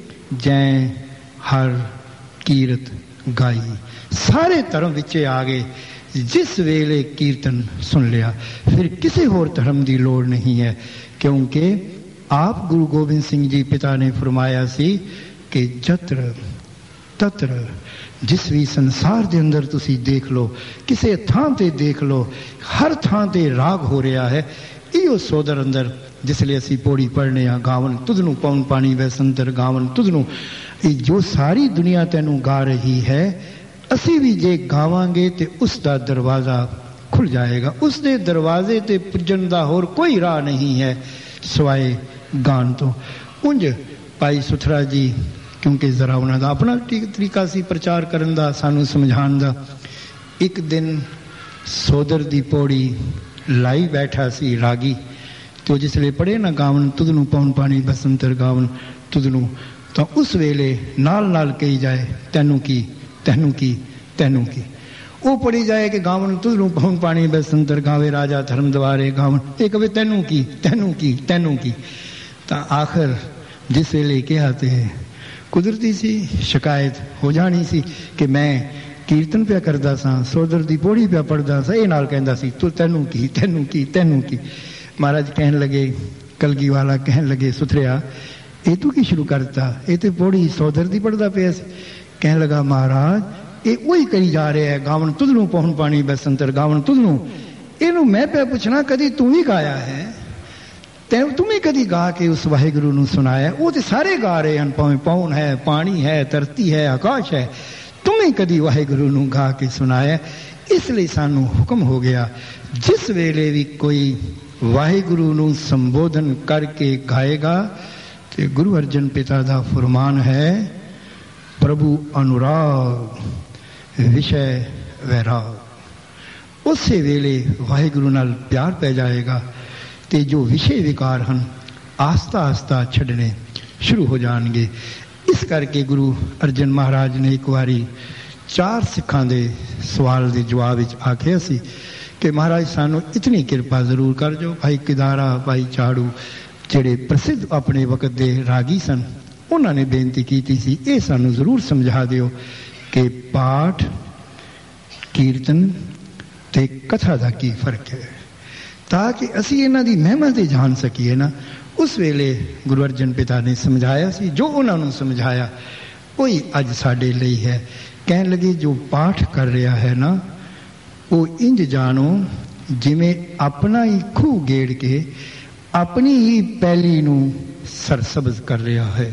[SPEAKER 1] जै हर कीरत गाई। सारे धर्म विचे आ गए जिस वेले कीर्तन सुन लिया, फिर किसी होर धर्म की लोड़ नहीं है, क्योंकि आप गुरु गोबिंद सिंह जी पिता ने फरमाया सी कि जत्र तत्र जिस भी संसार के अंदर तुसी देख लो, किसी थां ते देख लो, हर थां ते राग हो रहा है। इो सोदर अंदर जिसले असी पौड़ी पढ़ने आ गावन तुदनू पवन पानी वैसंतर गावन तुदनू, जो सारी दुनिया तेनू गा रही है, असी भी जे गावांगे तो उसका दरवाज़ा खुल जाएगा। उसके दरवाजे ते पुजन का होर कोई राह नहीं है सिवाय गान तो। उंज भाई सुथरा जी क्योंकि जरा उन्होंने अपना तरीका सी प्रचार करन दा, सानू समझाण दा। एक दिन सोदर दी पौड़ी लाई बैठा सी रागी, तो जिसले पढ़े ना गावन तुदनू पवन पानी बसंतर गावन तुदनू, तो उस वेले नाल नाल कही जाए तैनू की तैनू की तैनू की। वो पढ़ी जाए कि गावन तुदनू पवन पानी बसंतर गावे राजा धर्म द्वारे गावन, ये कहे तैनू की तैनू की तैनू की। तो आखिर जिस वेले कहा ते कुदरती सी शिकायत हो जानी सी कि मैं कीर्तन पिया करदा सा, सोदर दी पौड़ी पिया पढ़दा सा, ये नाल कहंदा सी तू तैनू की तैनू की तैनू की। महाराज कहन लगे, कलगी वाला कहन लगे सुथरिया ये तू की शुरू करता, ये तो पौड़ी सोदर दी पढ़दा पिया सी। कहन लगा महाराज ये वही करी जा रहा है, गावन तुदनू पवन पानी बसंतर गावन तुदनू, इनू मैं पिया पूछना कदी तू भी गाया है, तुम्हें कदी गा के उस वाहिगुरु नू सुनाया? वो तो सारे गा रहे हैं, भावें पवन है, पानी है, धरती है, आकाश है, तुम्हें कदी वाहिगुरु नू गा के सुनाया? इसलिए सानू हुक्म हो गया जिस वेले भी कोई वाहिगुरु नू संबोधन करके गाएगा तो गुरु अर्जन पिता दा फरमान है प्रभु अनुराग विषय वैराग। उसे वेले वाहिगुरु नाल प्यार पै जाएगा ते जो विषय विकार हैं आस्ता आस्ता छड़ने शुरू हो जाएंगे। इस करके गुरु अर्जन महाराज ने एक बारी चार सिखां दे सवाल के जवाब विच आखिया सी कि महाराज सानू इतनी कृपा जरूर कर जो। भाई किदारा भाई झाड़ू जेड़े प्रसिद्ध अपने वक्त दे रागी सन, उन्होंने बेनती की सी ये सानू जरूर समझा दियो कि पाठ कीर्तन ते कथा का की फर्क है, ताकि असी इन्हां दी महिमा ते जान सकीए ना। उस वेले गुरु अर्जन पिता ने समझाया सी, जो उन्होंने समझाया वही अज साडे लई है। कहन लगे जो पाठ कर रहा है ना वो इंज जानो जिमें अपना ही खूह गेड़ के अपनी ही पैली नू सरसब्ज कर रहा है।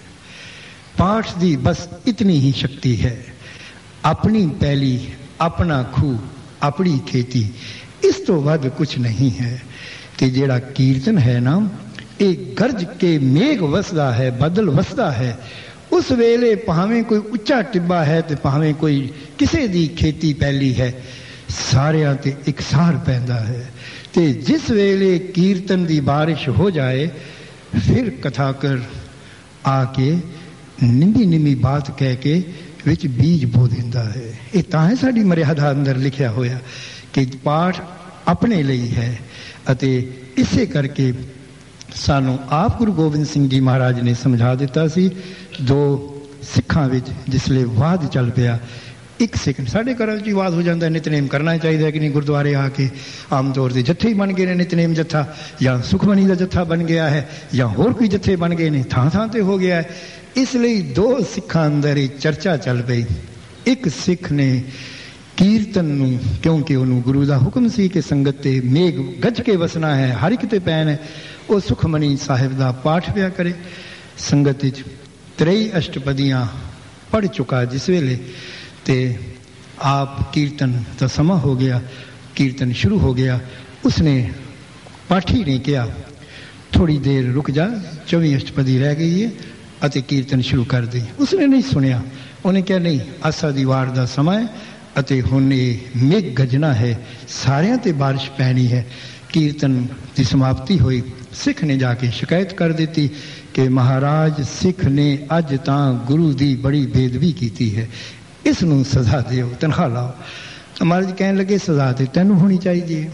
[SPEAKER 1] पाठ दी बस इतनी ही शक्ति है, अपनी पैली अपना खूह अपनी खेती, इस तो वध कुछ नहीं है। ते जेड़ा कीर्तन है ना एक गरज के मेघ वसदा है, बदल वसदा है। उस वेले भावें कोई उच्चा टिब्बा है तो भावें कोई किसी दी खेती पैली है, सारियां ते इकसार पैंदा है। ते जिस वेले कीर्तन दी बारिश हो जाए फिर कथाकर आके निमी निमी बात कह के विच बीज बो देंदा है। ये तां साडी मर्यादा अंदर लिखिया होया कि पाठ अपने लिए है। अते इसे करके सानू आप गुरु गोबिंद सिंह जी महाराज ने समझा दिता सी। दो सिखां विच जिसले वाद चल पिया, एक सेकंड साढ़े घर च वाद हो जाता है, नितनेम करना चाहिए कि नहीं। गुरुद्वारे आके आम तौर से जत्थे ही बन गए ने, नितनेम जत्था या सुखमनी का जत्था बन गया है या होर कोई जत्थे बन गए ने, थां थां ते हो गया है। इसलिए दो सिखां अंदर ही चर्चा चल पई। एक सिख ने कीर्तन नू, क्योंकि उन्होंने गुरु का हुक्म सी कि संगत ते मेघ गज के वसना है, हर एक ते पैन है, वो सुखमनी साहिब का पाठ पिया करे। संगत त्रेई अष्टपदियां पढ़ चुका जिस वेले ते आप कीर्तन का समा हो गया। कीर्तन शुरू हो गया। उसने पाठी ने कहा थोड़ी देर रुक जा, चौबी अष्टपदी रह गई है अते कीर्तन शुरू कर दे। उसने नहीं सुनिया। उन्हें कहा नहीं, आसा दी वार दा समा है अते हुण ये मेघ गजना है, सारियां ते बारिश पैनी है। कीर्तन की समाप्ति हुई। सिख ने जाके शिकायत कर दी कि महाराज सिख ने अज तां गुरु दी बड़ी बेदबी की है, इसनूं सज़ा दिओ, तनख्वाह लाओ। तो महाराज कहने लगे सज़ा तो तैनूं होनी चाहिए,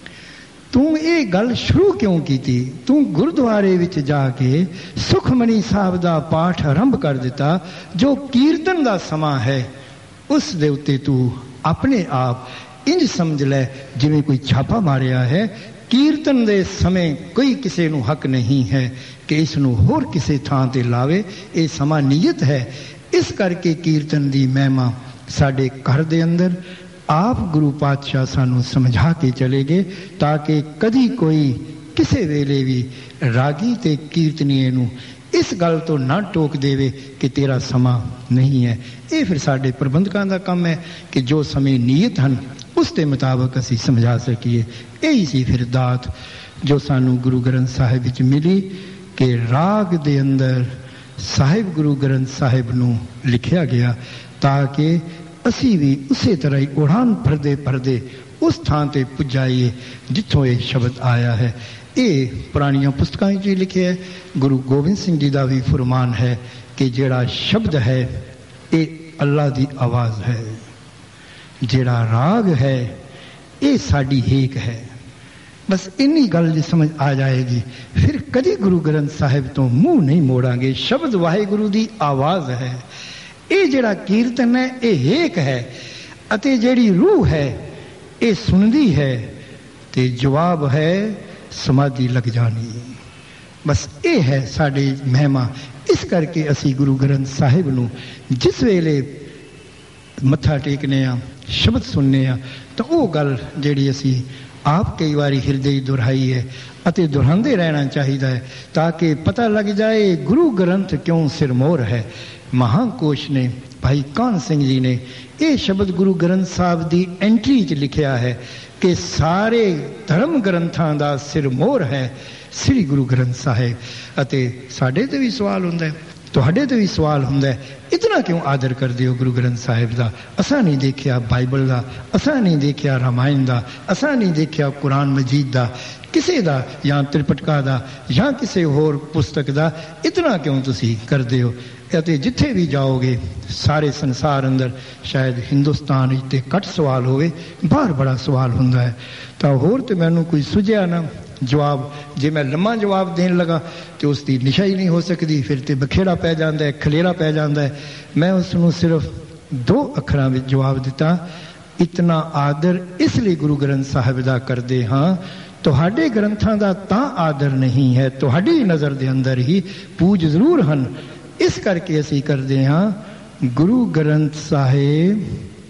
[SPEAKER 1] तू ये गल शुरू क्यों की? तू गुरुद्वारे विच जाके सुखमनी साहब दा पाठ आरंभ कर दिता, जो कीर्तन दा समा है उस दे उत्ते तू अपने आप इंज समझ लै जिवें कोई छापा मारिया है। कीर्तन दे समय कोई किसी नूं हक नहीं है कि इसनूं होर किसी थां ते लावे, ये समा नियत है। इस करके कीर्तन दी महिमा साडे घर दे अंदर आप गुरु पातशाह सानू समझा के चले गए, ताकि कदी कोई किसी वेले भी रागी ते कीर्तनीय नू इस गल तो ना टोक देवे कि तेरा समा नहीं है। ये फिर साडे प्रबंधकां दा काम है कि जो समय नियत हैं उसके मुताबिक असी समझा सकीए। यही सी फिर दात जो सानू गुरु ग्रंथ साहिब विच मिली कि राग दे अंदर साहिब गुरु ग्रंथ साहिब नू लिखिया गया, ताकि असी भी उसी तरह ही उड़ान भरदे भरदे उस थां ते पुजाइए जिथों ये शब्द आया है। ये पुरानियां पुस्तकां विच लिखे है। गुरु गोबिंद सिंह जी का भी फरमान है कि जेड़ा शब्द है ये अल्लाह की आवाज़ है, जेड़ा राग है ये साडी हेक है। बस इन्नी गल जी समझ आ जाएगी, फिर कभी गुरु ग्रंथ साहिब तो मुंह नहीं मोड़ांगे। शब्द वाहिगुरु की आवाज़ है, ये जेड़ा कीर्तन है ये हेक है, अते जेड़ी रूह है ये सुनदी है, ते जवाब है समाधि लग जानी। बस ये है साडी महिमा। इस करके असी गुरु ग्रंथ साहिब नू जिस वेले मत्था टेकने आ, शब्द सुनने आ, तो वो गल जेड़ी असी आप कई बारी हृदय दुहराई है अते दुहरांदे रहना चाहिए है, ताकि पता लग जाए गुरु ग्रंथ क्यों सिरमौर है। महाकोश ने भाई कान सिंह जी ने ये शब्द गुरु ग्रंथ साहब की एंट्री च लिखिया है कि सारे धर्म ग्रंथां दा सिरमौर है श्री गुरु ग्रंथ साहिब। अते साडे ते भी सवाल हुंदा है, तुहाडे ते भी सवाल हुंदा है, इतना क्यों आदर कर दियो गुरु ग्रंथ साहिब दा? असां नहीं देखिया बाइबल दा, असां नहीं देखिया रामायण दा, असां नहीं देखिया कुरान मजीद दा, किसी दा या त्रिपटका दा या किसी होर पुस्तक दा, इतना क्यों तुसी कर दियो? अते जिथे भी जाओगे सारे संसार अंदर शायद हिंदुस्तान इतने घट सवाल होवे, बाहर बड़ा सवाल हुंदा है। तो होर तो मैनू कोई सुझिया ना जवाब, जे मैं लम्मा जवाब देन लगा तो उसकी निशा ही नहीं हो सकती, फिर तो बखेड़ा पै जाता है, खलेरा पै जाता है। मैं उसनू सिर्फ दो अखरां विच जवाब दिता, इतना आदर इसलिए गुरु ग्रंथ साहिब दा करदे हाँ, तुहाडे ग्रंथां दा तां आदर नहीं है, तुहाडी नज़र दे अंदर ही पूज जरूर हन, इस करके असी करते हाँ। गुरु ग्रंथ साहिब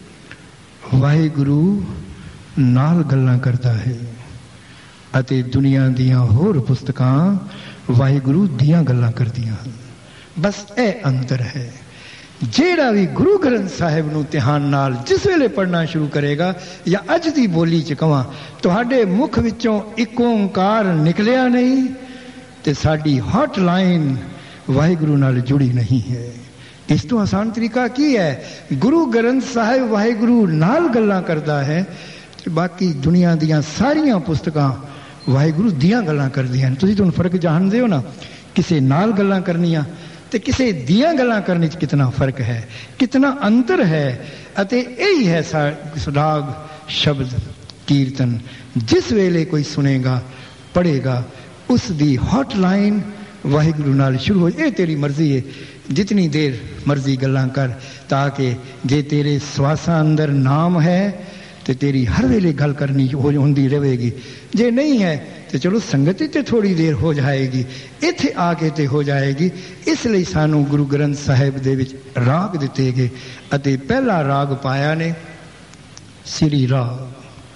[SPEAKER 1] वाहिगुरु नाल गल्लां करता है अते दुनिया दियां होर पुस्तकां वाहिगुरु दियां गल्लां करदियां हन। बस ए अंतर है। जेड़ा भी गुरु ग्रंथ साहिब नूं ध्यान नाल जिस वेले पढ़ना शुरू करेगा, या अज दी बोली च कवां तुहाडे मुख विचों एक ओंकार निकलिया नहीं ते साडी हॉट लाइन वाहिगुरु नाल जुड़ी नहीं है। इस तो आसान तरीका की है? गुरु ग्रंथ साहिब वाहिगुरु नाल गल्लां करदा है, बाकी दुनिया दियां सारियां पुस्तकां वाहिगुरु दियां गल्लां करदियां हैं। तुसीं तुहानूं फर्क जाणदे हो ना, किसे नाल गल्लां करनियां ते किसे दियां गल्लां करने च कितना फर्क है, कितना अंतर है। अते यही है राग शब्द कीर्तन। जिस वेले कोई सुनेगा पढ़ेगा उसकी हॉट लाइन वाहिगुरु नाल शुरू हो। ये तेरी मर्जी है, जितनी देर मर्जी गल्लां कर, ताकि जे तेरे श्वासा अंदर नाम है तो तेरी हर वेले गल करनी होंदी रहेगी। जे नहीं है तो चलो संगत ते थोड़ी देर हो जाएगी, इत्थे आके ते हो जाएगी। इसलिए सानू गुरु ग्रंथ साहिब दे विच राग दिते गए अते पहला राग पाया ने श्री राग,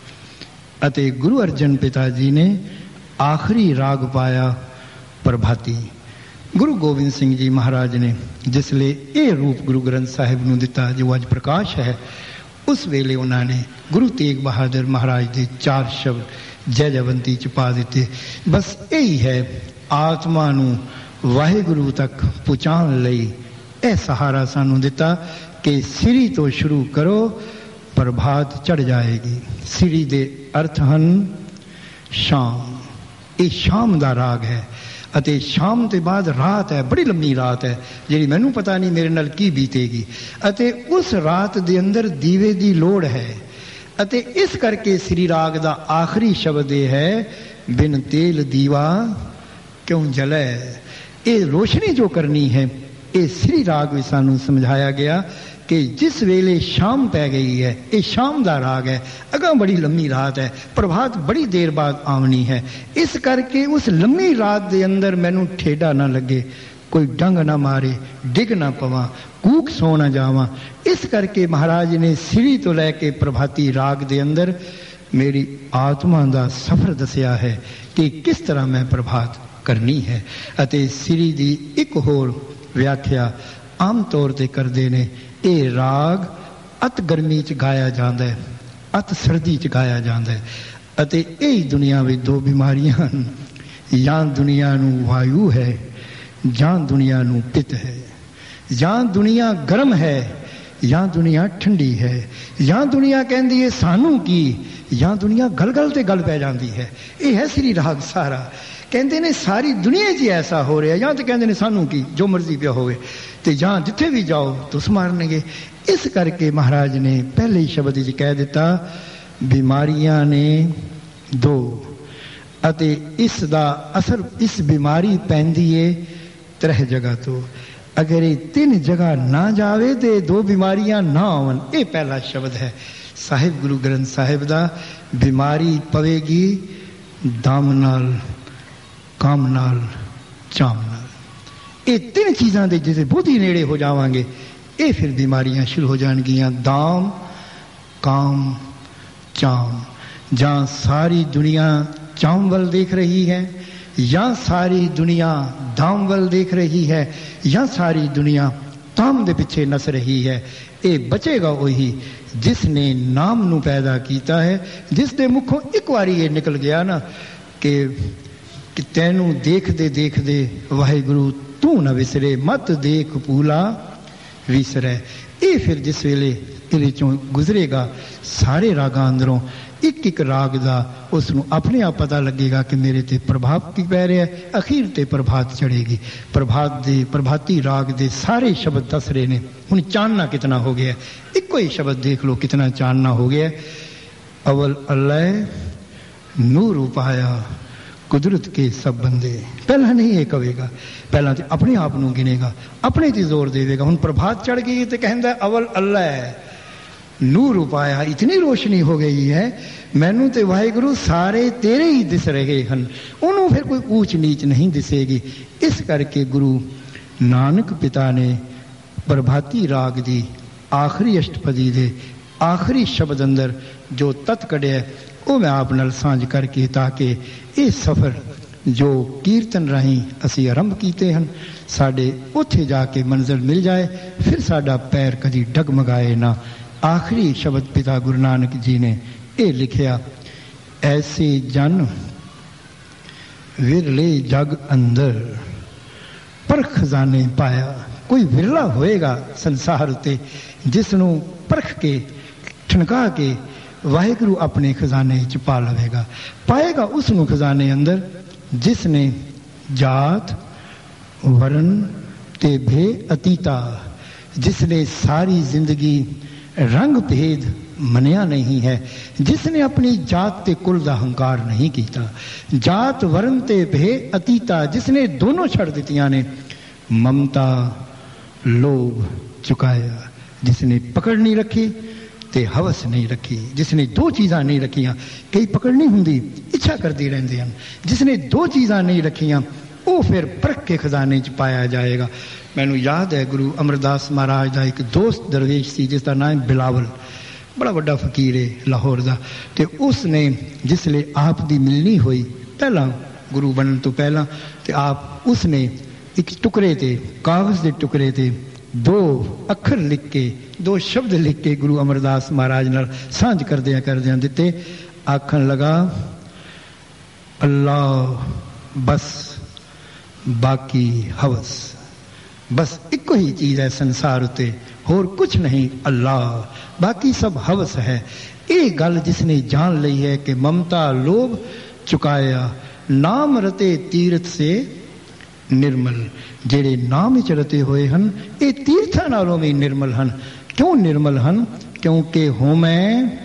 [SPEAKER 1] अते गुरु अर्जन पिता जी ने आखिरी राग पाया प्रभाती। गुरु गोबिंद सिंह जी महाराज ने जिसले ये रूप गुरु ग्रंथ साहिब नूं दिता जो अज प्रकाश है, ਉਸ ਵੇਲੇ ਉਹਨਾਂ ਨੇ ਗੁਰੂ ਤੇਗ ਬਹਾਦਰ ਮਹਾਰਾਜ ਦੇ ਚਾਰ ਸ਼ਬਦ ਜੈ ਜਵੰਤੀ ਚ ਪਾ ਦਿੱਤੇ। ਬਸ ਇਹੀ ਹੈ ਆਤਮਾ ਨੂੰ ਵਾਹਿਗੁਰੂ ਤੱਕ ਪਹੁੰਚਾਉਣ ਲਈ ਇਹ ਸਹਾਰਾ ਸਾਨੂੰ ਦਿੱਤਾ ਕਿ ਸਿਰੀ ਤੋਂ ਸ਼ੁਰੂ ਕਰੋ, ਪ੍ਰਭਾਤ ਚੜ੍ਹ ਜਾਏਗੀ। ਸਿਰੀ ਦੇ ਅਰਥ ਹਨ ਸ਼ਾਮ। ਇਹ ਸ਼ਾਮ ਦਾ ਰਾਗ ਹੈ ਅਤੇ ਸ਼ਾਮ ਤੋਂ ਬਾਅਦ ਰਾਤ ਹੈ, ਬੜੀ ਲੰਮੀ ਰਾਤ ਹੈ ਜਿਹੜੀ ਮੈਨੂੰ ਪਤਾ ਨਹੀਂ ਮੇਰੇ ਨਾਲ ਕੀ ਬੀਤੇਗੀ। ਅਤੇ ਉਸ ਰਾਤ ਦੇ ਅੰਦਰ ਦੀਵੇ ਦੀ ਲੋੜ ਹੈ ਅਤੇ ਇਸ ਕਰਕੇ ਸ੍ਰੀ ਰਾਗ ਦਾ ਆਖਰੀ ਸ਼ਬਦ ਇਹ ਹੈ ਬਿਨ ਤੇਲ ਦੀਵਾ ਕਿਉਂ ਜਲੇ। ਇਹ ਰੋਸ਼ਨੀ ਜੋ ਕਰਨੀ ਹੈ ਇਹ ਸ੍ਰੀ ਰਾਗ ਵਿੱਚ ਸਾਨੂੰ ਸਮਝਾਇਆ ਗਿਆ ਕਿ ਜਿਸ ਵੇਲੇ ਸ਼ਾਮ ਪੈ ਗਈ ਹੈ, ਇਹ ਸ਼ਾਮ ਦਾ ਰਾਗ ਹੈ, ਅਗਾਂਹ ਬੜੀ ਲੰਮੀ ਰਾਤ ਹੈ, ਪ੍ਰਭਾਤ ਬੜੀ ਦੇਰ ਬਾਅਦ ਆਉਣੀ ਹੈ। ਇਸ ਕਰਕੇ ਉਸ ਲੰਮੀ ਰਾਤ ਦੇ ਅੰਦਰ ਮੈਨੂੰ ਠੇਡਾ ਨਾ ਲੱਗੇ, ਕੋਈ ਡੰਗ ਨਾ ਮਾਰੇ, ਡਿੱਗ ਨਾ ਪਵਾਂ, ਕੂਕ ਸੋ ਨਾ ਜਾਵਾਂ। ਇਸ ਕਰਕੇ ਮਹਾਰਾਜ ਨੇ ਸ੍ਰੀ ਤੋਂ ਲੈ ਕੇ ਪ੍ਰਭਾਤੀ ਰਾਗ ਦੇ ਅੰਦਰ ਮੇਰੀ ਆਤਮਾ ਦਾ ਸਫ਼ਰ ਦੱਸਿਆ ਹੈ ਕਿ ਕਿਸ ਤਰ੍ਹਾਂ ਮੈਂ ਪ੍ਰਭਾਤ ਕਰਨੀ ਹੈ। ਅਤੇ ਸ੍ਰੀ ਦੀ ਇੱਕ ਹੋਰ ਵਿਆਖਿਆ ਆਮ ਤੌਰ ਤੇ ਕਰਦੇ ਨੇ, ਇਹ ਰਾਗ ਅਤ ਗਰਮੀ ਚ ਗਾਇਆ ਜਾਂਦਾ ਹੈ, ਅਤ ਸਰਦੀ ਚ ਗਾਇਆ ਜਾਂਦਾ ਹੈ। ਅਤੇ ਇਹ ਦੁਨੀਆ ਵਿੱਚ ਦੋ ਬਿਮਾਰੀਆਂ ਹਨ, ਜਾਂ ਦੁਨੀਆ ਨੂੰ ਵਾਯੂ ਹੈ ਜਾਂ ਦੁਨੀਆ ਨੂੰ ਪਿਤ ਹੈ, ਜਾਂ ਦੁਨੀਆ ਗਰਮ ਹੈ ਜਾਂ ਦੁਨੀਆ ਠੰਡੀ ਹੈ, ਜਾਂ ਦੁਨੀਆ ਕਹਿੰਦੀ ਹੈ ਸਾਨੂੰ ਕੀ, ਜਾਂ ਦੁਨੀਆ ਗਲ ਗਲ ਤੇ ਗਲ ਪੈ ਜਾਂਦੀ ਹੈ। ਇਹ ਹੈ ਸ੍ਰੀ ਰਾਗ ਸਾਰਾ। ਕਹਿੰਦੇ ਨੇ ਸਾਰੀ ਦੁਨੀਆ 'ਚ ਐਸਾ ਹੋ ਰਿਹਾ, ਜਾਂ ਤਾਂ ਕਹਿੰਦੇ ਨੇ ਸਾਨੂੰ ਕੀ, ਜੋ ਮਰਜ਼ੀ ਪਿਆ ਹੋਵੇ, ਤੇ ਜਾਂ ਜਿੱਥੇ ਵੀ ਜਾਓ ਤੁਸ ਮਾਰਨਗੇ। ਇਸ ਕਰਕੇ ਮਹਾਰਾਜ ਨੇ ਪਹਿਲੇ ਹੀ ਸ਼ਬਦ 'ਚ ਕਹਿ ਦਿੱਤਾ ਬਿਮਾਰੀਆਂ ਨੇ ਦੋ, ਅਤੇ ਇਸ ਦਾ ਅਸਰ, ਇਸ ਬਿਮਾਰੀ ਪੈਂਦੀ ਏ ਤਰह ਜਗ੍ਹਾ ਤੋਂ। ਅਗਰ ਇਹ ਤਿੰਨ ਜਗ੍ਹਾ ਨਾ ਜਾਵੇ ਤੇ ਦੋ ਬਿਮਾਰੀਆਂ ਨਾ ਆਉਣ। ਇਹ ਪਹਿਲਾ ਸ਼ਬਦ ਹੈ ਸਾਹਿਬ ਗੁਰੂ ਗ੍ਰੰਥ ਸਾਹਿਬ ਦਾ। ਬਿਮਾਰੀ ਪਵੇਗੀ ਦਮ ਨਾਲ, ਕੰਮ ਨਾਲ, ਚਾਮ ਨਾਲ। ਇਹ ਤਿੰਨ ਚੀਜ਼ਾਂ ਦੇ ਜਿਹਦੇ ਬਹੁਤ ਹੀ ਨੇੜੇ ਹੋ ਜਾਵਾਂਗੇ, ਇਹ ਫਿਰ ਬਿਮਾਰੀਆਂ ਸ਼ੁਰੂ ਹੋ ਜਾਣਗੀਆਂ। ਦਾਮ, ਕਾਮ, ਚਾਮ। ਜਾਂ ਸਾਰੀ ਦੁਨੀਆ ਚਾਮ ਵੱਲ ਦੇਖ ਰਹੀ ਹੈ, ਜਾਂ ਸਾਰੀ ਦੁਨੀਆ ਦਾਮ ਵੱਲ ਦੇਖ ਰਹੀ ਹੈ, ਜਾਂ ਸਾਰੀ ਦੁਨੀਆ ਤਾਮ ਦੇ ਪਿੱਛੇ ਨਸ ਰਹੀ ਹੈ। ਇਹ ਬਚੇਗਾ ਉਹੀ ਜਿਸ ਨੇ ਨਾਮ ਨੂੰ ਪੈਦਾ ਕੀਤਾ ਹੈ, ਜਿਸ ਦੇ ਮੁਖੋਂ ਇੱਕ ਵਾਰੀ ਇਹ ਨਿਕਲ ਗਿਆ ਨਾ ਕਿ ਕਿ ਤੈਨੂੰ ਦੇਖਦੇ ਦੇਖਦੇ ਵਾਹਿਗੁਰੂ ਤੂੰ ਨਾ ਵਿਸਰੇ, ਮਤ ਦੇਖ ਭੂਲਾ ਵਿਸਰੈ। ਇਹ ਫਿਰ ਜਿਸ ਵੇਲੇ ਇਹਦੇ ਚੋਂ ਗੁਜ਼ਰੇਗਾ, ਸਾਰੇ ਰਾਗਾਂ ਅੰਦਰੋਂ ਇੱਕ ਇੱਕ ਰਾਗ ਦਾ ਉਸ ਨੂੰ ਆਪਣੇ ਆਪ ਪਤਾ ਲੱਗੇਗਾ ਕਿ ਮੇਰੇ ਤੇ ਪ੍ਰਭਾਵ ਕੀ ਪੈ ਰਿਹਾ। ਅਖੀਰ ਤੇ ਪ੍ਰਭਾਤ ਚੜੇਗੀ। ਪ੍ਰਭਾਤ ਦੇ ਪ੍ਰਭਾਤੀ ਰਾਗ ਦੇ ਸਾਰੇ ਸ਼ਬਦ ਦੱਸ ਰਹੇ ਨੇ। ਹੁਣ ਚਾਨਣਾ ਕਿਤਨਾ ਹੋ ਗਿਆ, ਇੱਕੋ ਹੀ ਸ਼ਬਦ ਦੇਖ ਲਓ ਕਿਤਨਾ ਚਾਨਣਾ ਹੋ ਗਿਆ। ਅਵਲ ਅੱਲ੍ਹ ਨੂਰ ਉਪਾਇਆ ਕੁਦਰਤ ਕੇ ਸਭ ਬੰਦੇ। ਪਹਿਲਾਂ ਨਹੀਂ ਇਹ ਕਵੇਗਾ, ਪਹਿਲਾਂ ਤੇ ਆਪਣੇ ਆਪ ਨੂੰ ਗਿਣੇਗਾ, ਆਪਣੇ ਤੇ ਜ਼ੋਰ ਦੇਵੇਗਾ। ਹੁਣ ਪ੍ਰਭਾਤ ਚੜ ਗਈ ਤੇ ਕਹਿੰਦਾ ਅਵਲ ਅੱਲ੍ਹ ਨੂਰ ਉਪਾਇਆ, ਇਤਨੀ ਰੋਸ਼ਨੀ ਹੋ ਗਈ ਹੈ, ਮੈਨੂੰ ਤੇ ਵਾਹਿਗੁਰੂ ਸਾਰੇ ਤੇਰੇ ਹੀ ਦਿਸ ਰਹੇ ਹਨ। ਉਹਨੂੰ ਫਿਰ ਕੋਈ ਊਚ ਨੀਚ ਨਹੀਂ ਦਿਸੇਗੀ। ਇਸ ਕਰਕੇ ਗੁਰੂ ਨਾਨਕ ਪਿਤਾ ਨੇ ਪ੍ਰਭਾਤੀ ਰਾਗ ਦੀ ਆਖਰੀ ਅਸ਼ਟਪਦੀ ਦੇ ਆਖਰੀ ਸ਼ਬਦ ਅੰਦਰ ਜੋ ਤਤ ਕੱਢਿਆ ਉਹ ਮੈਂ ਆਪ ਨਾਲ ਸਾਂਝ ਕਰਕੇ, ਤਾਂ ਕਿ ਇਹ ਸਫ਼ਰ ਜੋ ਕੀਰਤਨ ਰਾਹੀਂ ਅਸੀਂ ਆਰੰਭ ਕੀਤੇ ਹਨ, ਸਾਡੇ ਉੱਥੇ ਜਾ ਕੇ ਮੰਜ਼ਿਲ ਮਿਲ ਜਾਏ, ਫਿਰ ਸਾਡਾ ਪੈਰ ਕਦੀ ਡਗਮਗਾਏ ਨਾ। ਆਖਰੀ ਸ਼ਬਦ ਪਿਤਾ ਗੁਰੂ ਨਾਨਕ ਜੀ ਨੇ ਇਹ ਲਿਖਿਆ, ਐਸੇ ਜਨ ਵਿਰਲੇ ਜਗ ਅੰਦਰ ਪਰ ਖਜ਼ਾਨੇ ਪਾਇਆ। ਕੋਈ ਵਿਰਲਾ ਹੋਏਗਾ ਸੰਸਾਰ ਉੱਤੇ ਜਿਸ ਨੂੰ ਪਰਖ ਕੇ, ਠਣਕਾ ਕੇ ਵਾਹਿਗੁਰੂ ਆਪਣੇ ਖਜ਼ਾਨੇ 'ਚ ਪਾ ਲਵੇਗਾ। ਪਾਏਗਾ ਉਸ ਨੂੰ ਖਜ਼ਾਨੇ ਅੰਦਰ ਜਿਸ ਨੇ ਜਾਤ, ਵਰਨ ਤੇ ਭੇ ਅਤੀਤਾ, ਜਿਸ ਨੇ ਸਾਰੀ ਜ਼ਿੰਦਗੀ ਰੰਗ ਭੇਦ ਮੰਨਿਆ ਨਹੀਂ ਹੈ, ਜਿਸ ਨੇ ਆਪਣੀ ਜਾਤ ਤੇ ਕੁਲ ਦਾ ਹੰਕਾਰ ਨਹੀਂ ਕੀਤਾ। ਜਾਤ ਵਰਨ ਤੇ ਭੇ ਅਤੀਤਾ, ਜਿਸ ਨੇ ਦੋਨੋਂ ਛੱਡ ਦਿੱਤੀਆਂ ਨੇ। ਮਮਤਾ ਲੋਭ ਚੁਕਾਇਆ, ਜਿਸ ਨੇ ਪਕੜ ਨਹੀਂ ਰੱਖੀ ਤੇ ਹਵਸ ਨਹੀਂ ਰੱਖੀ, ਜਿਸ ਨੇ ਦੋ ਚੀਜ਼ਾਂ ਨਹੀਂ ਰੱਖੀਆਂ। ਕਈ ਪਕੜ ਨਹੀਂ ਹੁੰਦੀ, ਇੱਛਾ ਕਰਦੇ ਰਹਿੰਦੇ ਹਨ। ਜਿਸ ਨੇ ਦੋ ਚੀਜ਼ਾਂ ਨਹੀਂ ਰੱਖੀਆਂ ਉਹ ਫਿਰ ਪਰਖ ਕੇ ਖਜ਼ਾਨੇ 'ਚ ਪਾਇਆ ਜਾਏਗਾ। ਮੈਨੂੰ ਯਾਦ ਹੈ ਗੁਰੂ ਅਮਰਦਾਸ ਮਹਾਰਾਜ ਦਾ ਇੱਕ ਦੋਸਤ ਦਰਵੇਸ਼ ਸੀ ਜਿਸ ਦਾ ਨਾਮ ਬਿਲਾਵਲ, ਬੜਾ ਵੱਡਾ ਫਕੀਰ ਹੈ ਲਾਹੌਰ ਦਾ। ਤੇ ਉਸ ਨੇ ਜਿਸ ਲਈ ਆਪ ਦੀ ਮਿਲਣੀ ਹੋਈ ਪਹਿਲਾਂ, ਗੁਰੂ ਬਣਨ ਤੋਂ ਪਹਿਲਾਂ, ਤੇ ਆਪ ਉਸ ਨੇ ਇੱਕ ਟੁਕੜੇ ਤੇ, ਕਾਗਜ਼ ਦੇ ਟੁਕੜੇ ਤੇ ਦੋ ਅੱਖਰ ਲਿਖ ਕੇ दो शब्द लिख के गुरु अमरदास महाराज नाल सांझ करदियां करदियां दिते। आखन लगा अल्लाह बस बाकी हवस। बस इको ही चीज़ है संसार उत्ते, होर कुछ नहीं, अल्लाह, बाकी सब हवस है। ये गल जिसने जान ली है कि ममता लोभ चुकाया, नाम रते तीर्थ से निर्मल। जेड़े नाम च रते हुए हन ये तीर्थां नालों भी निर्मल हन। क्यों निर्मल हन? क्योंकि होमै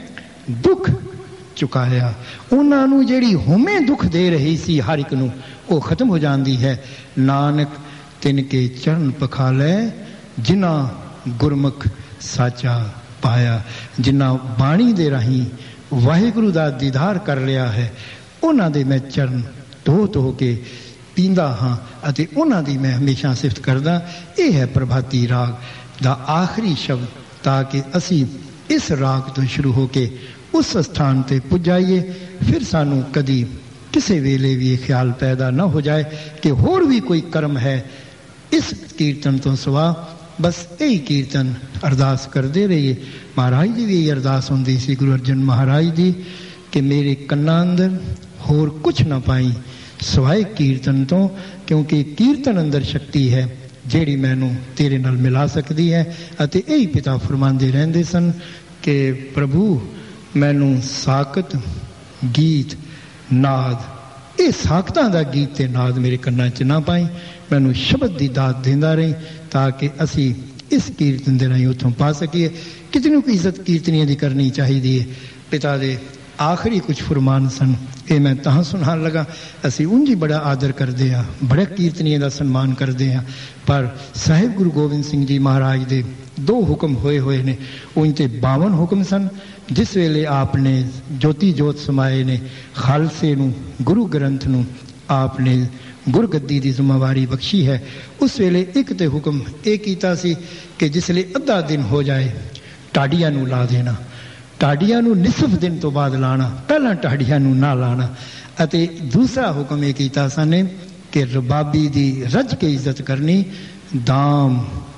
[SPEAKER 1] दुख चुकाया। उन्होंने जिहड़ी होमे दुख दे रही सी हर एक नूं, वो खत्म हो जाती है। नानक तिनके चरण पखालै, जिन्ना गुरमुख साचा पाया। जिन्ना बाणी दे राही वाहिगुरु दा दीदार कर लिया है, उन्हां दे मैं चरण धो धो के पींदा हाँ अते उन्हां दी मैं हमेशा सिफत करदा। ये है प्रभाती राग दा आखिरी शब्द, ताकि असी इस राग तो शुरू होके उस स्थान ते पुजाइए। फिर सानू कदी किसी वेले भी ख्याल पैदा न हो जाए कि होर भी कोई कर्म है इस कीर्तन तो सिवा। बस यही कीर्तन अरदास करते रहिए। महाराज जी भी यही अरदास होंदी सी गुरु अर्जन महाराज जी कि मेरे कन्ना अंदर होर कुछ ना पाई सिवाय कीर्तन तो, क्योंकि कीर्तन अंदर शक्ति है जेड़ी मैनू तेरे नाल मिला सकती है। अते यही पिता फरमांदे रहंदे सन कि प्रभु मैनू साकत गीत नाद, ये साकतां दा गीत ते नाद मेरे कन्ना च ना पाई, मैनू शब्द दी दात देंदा रही, ताकि असी इस कीर्तन दे राहीं उत्थों पा सकीए। कितनी कोई इज्जत कीर्तनियां दी करनी चाहिए। पिता दे आखिरी कुछ फरमान सन, ये मैं तां सुनान लगा। असी उंज ही बड़ा आदर करते हैं, बड़े कीर्तनियां दा सन्मान करते हैं, पर साहिब गुरु गोबिंद सिंह जी महाराज दे दो हुक्म होए हुए ने। उंज ते बावन हुक्म सन। जिस वेले आपने ज्योति जोत समाए ने खालसे नू गुरु ग्रंथ नू आपने गुरगद्दी की जिम्मेवारी बख्शी है, उस वेले एक तो हुक्म ये कीता सी कि जिसले अद्धा दिन हो जाए टाडिया नू ला देना, टाडिया नू निसफ दिन तो बाद लाना, पहला टाडिया नू ना लाना। अते दूसरा हुक्म ये कीता सने कि रबाबी दी रज के इज्जत करनी। दाम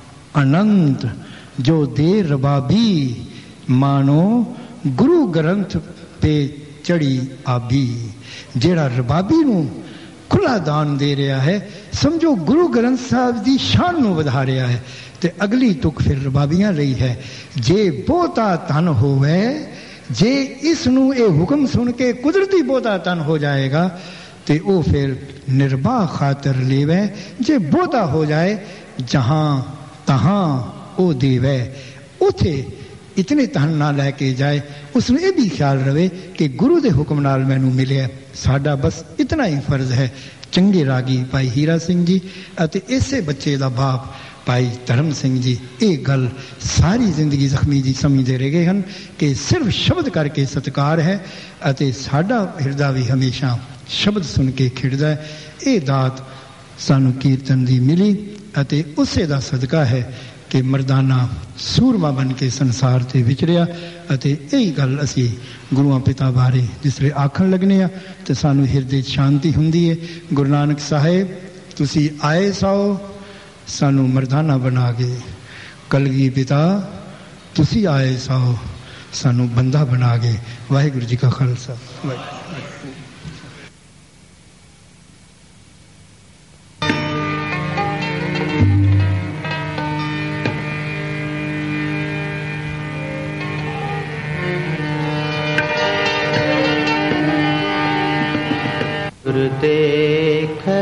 [SPEAKER 1] अनंत जो दे रबाबी, मानो गुरु ग्रंथ पे चढ़ी आबी। जेड़ा रबाबी नू खुला दान दे रहा है, समझो गुरु ग्रंथ साहब की शान नू वधा रहा है। ते अगली तुक फिर रबाबियां रही है, जे बहुता तन होवे, जे इसनू ये हुक्म सुन के कुदरती बहुता तन हो जाएगा ते वो फिर निर्बाह खातर लेवे। जे बहुता हो जाए जहां तहां वो देवे, उथे इतने तन ना लैके जाए। उसने ये भी ख्याल रहे कि गुरु के हुक्म नाल मैनू मिले, साडा बस इतना ही फर्ज है। चंगे रागी भाई हीरा सिंह जी अते इसे बच्चे का बाप भाई धर्म सिंह जी ये गल सारी जिंदगी जख्मी जी समझते रह गए हैं कि सिर्फ शब्द करके सत्कार है अते साडा हिरदा भी हमेशा शब्द सुन के खिड़दा है। ये दात सानू कीर्तन दी मिली अते उसे दा सदका है कि मरदाना सूरमा बन के संसार से विचरिया। अते यही गल असी गुरुआं पिता बारे जिसले आखन लगने आ तो सानू हिरदे शांति हुंदी है। गुरु नानक साहेब तुसी आए साओ सानू मरदाना बना गए, कलगी पिता तुसी आए साओ सानू बंदा बना गए। वाहिगुरू जी का खालसा।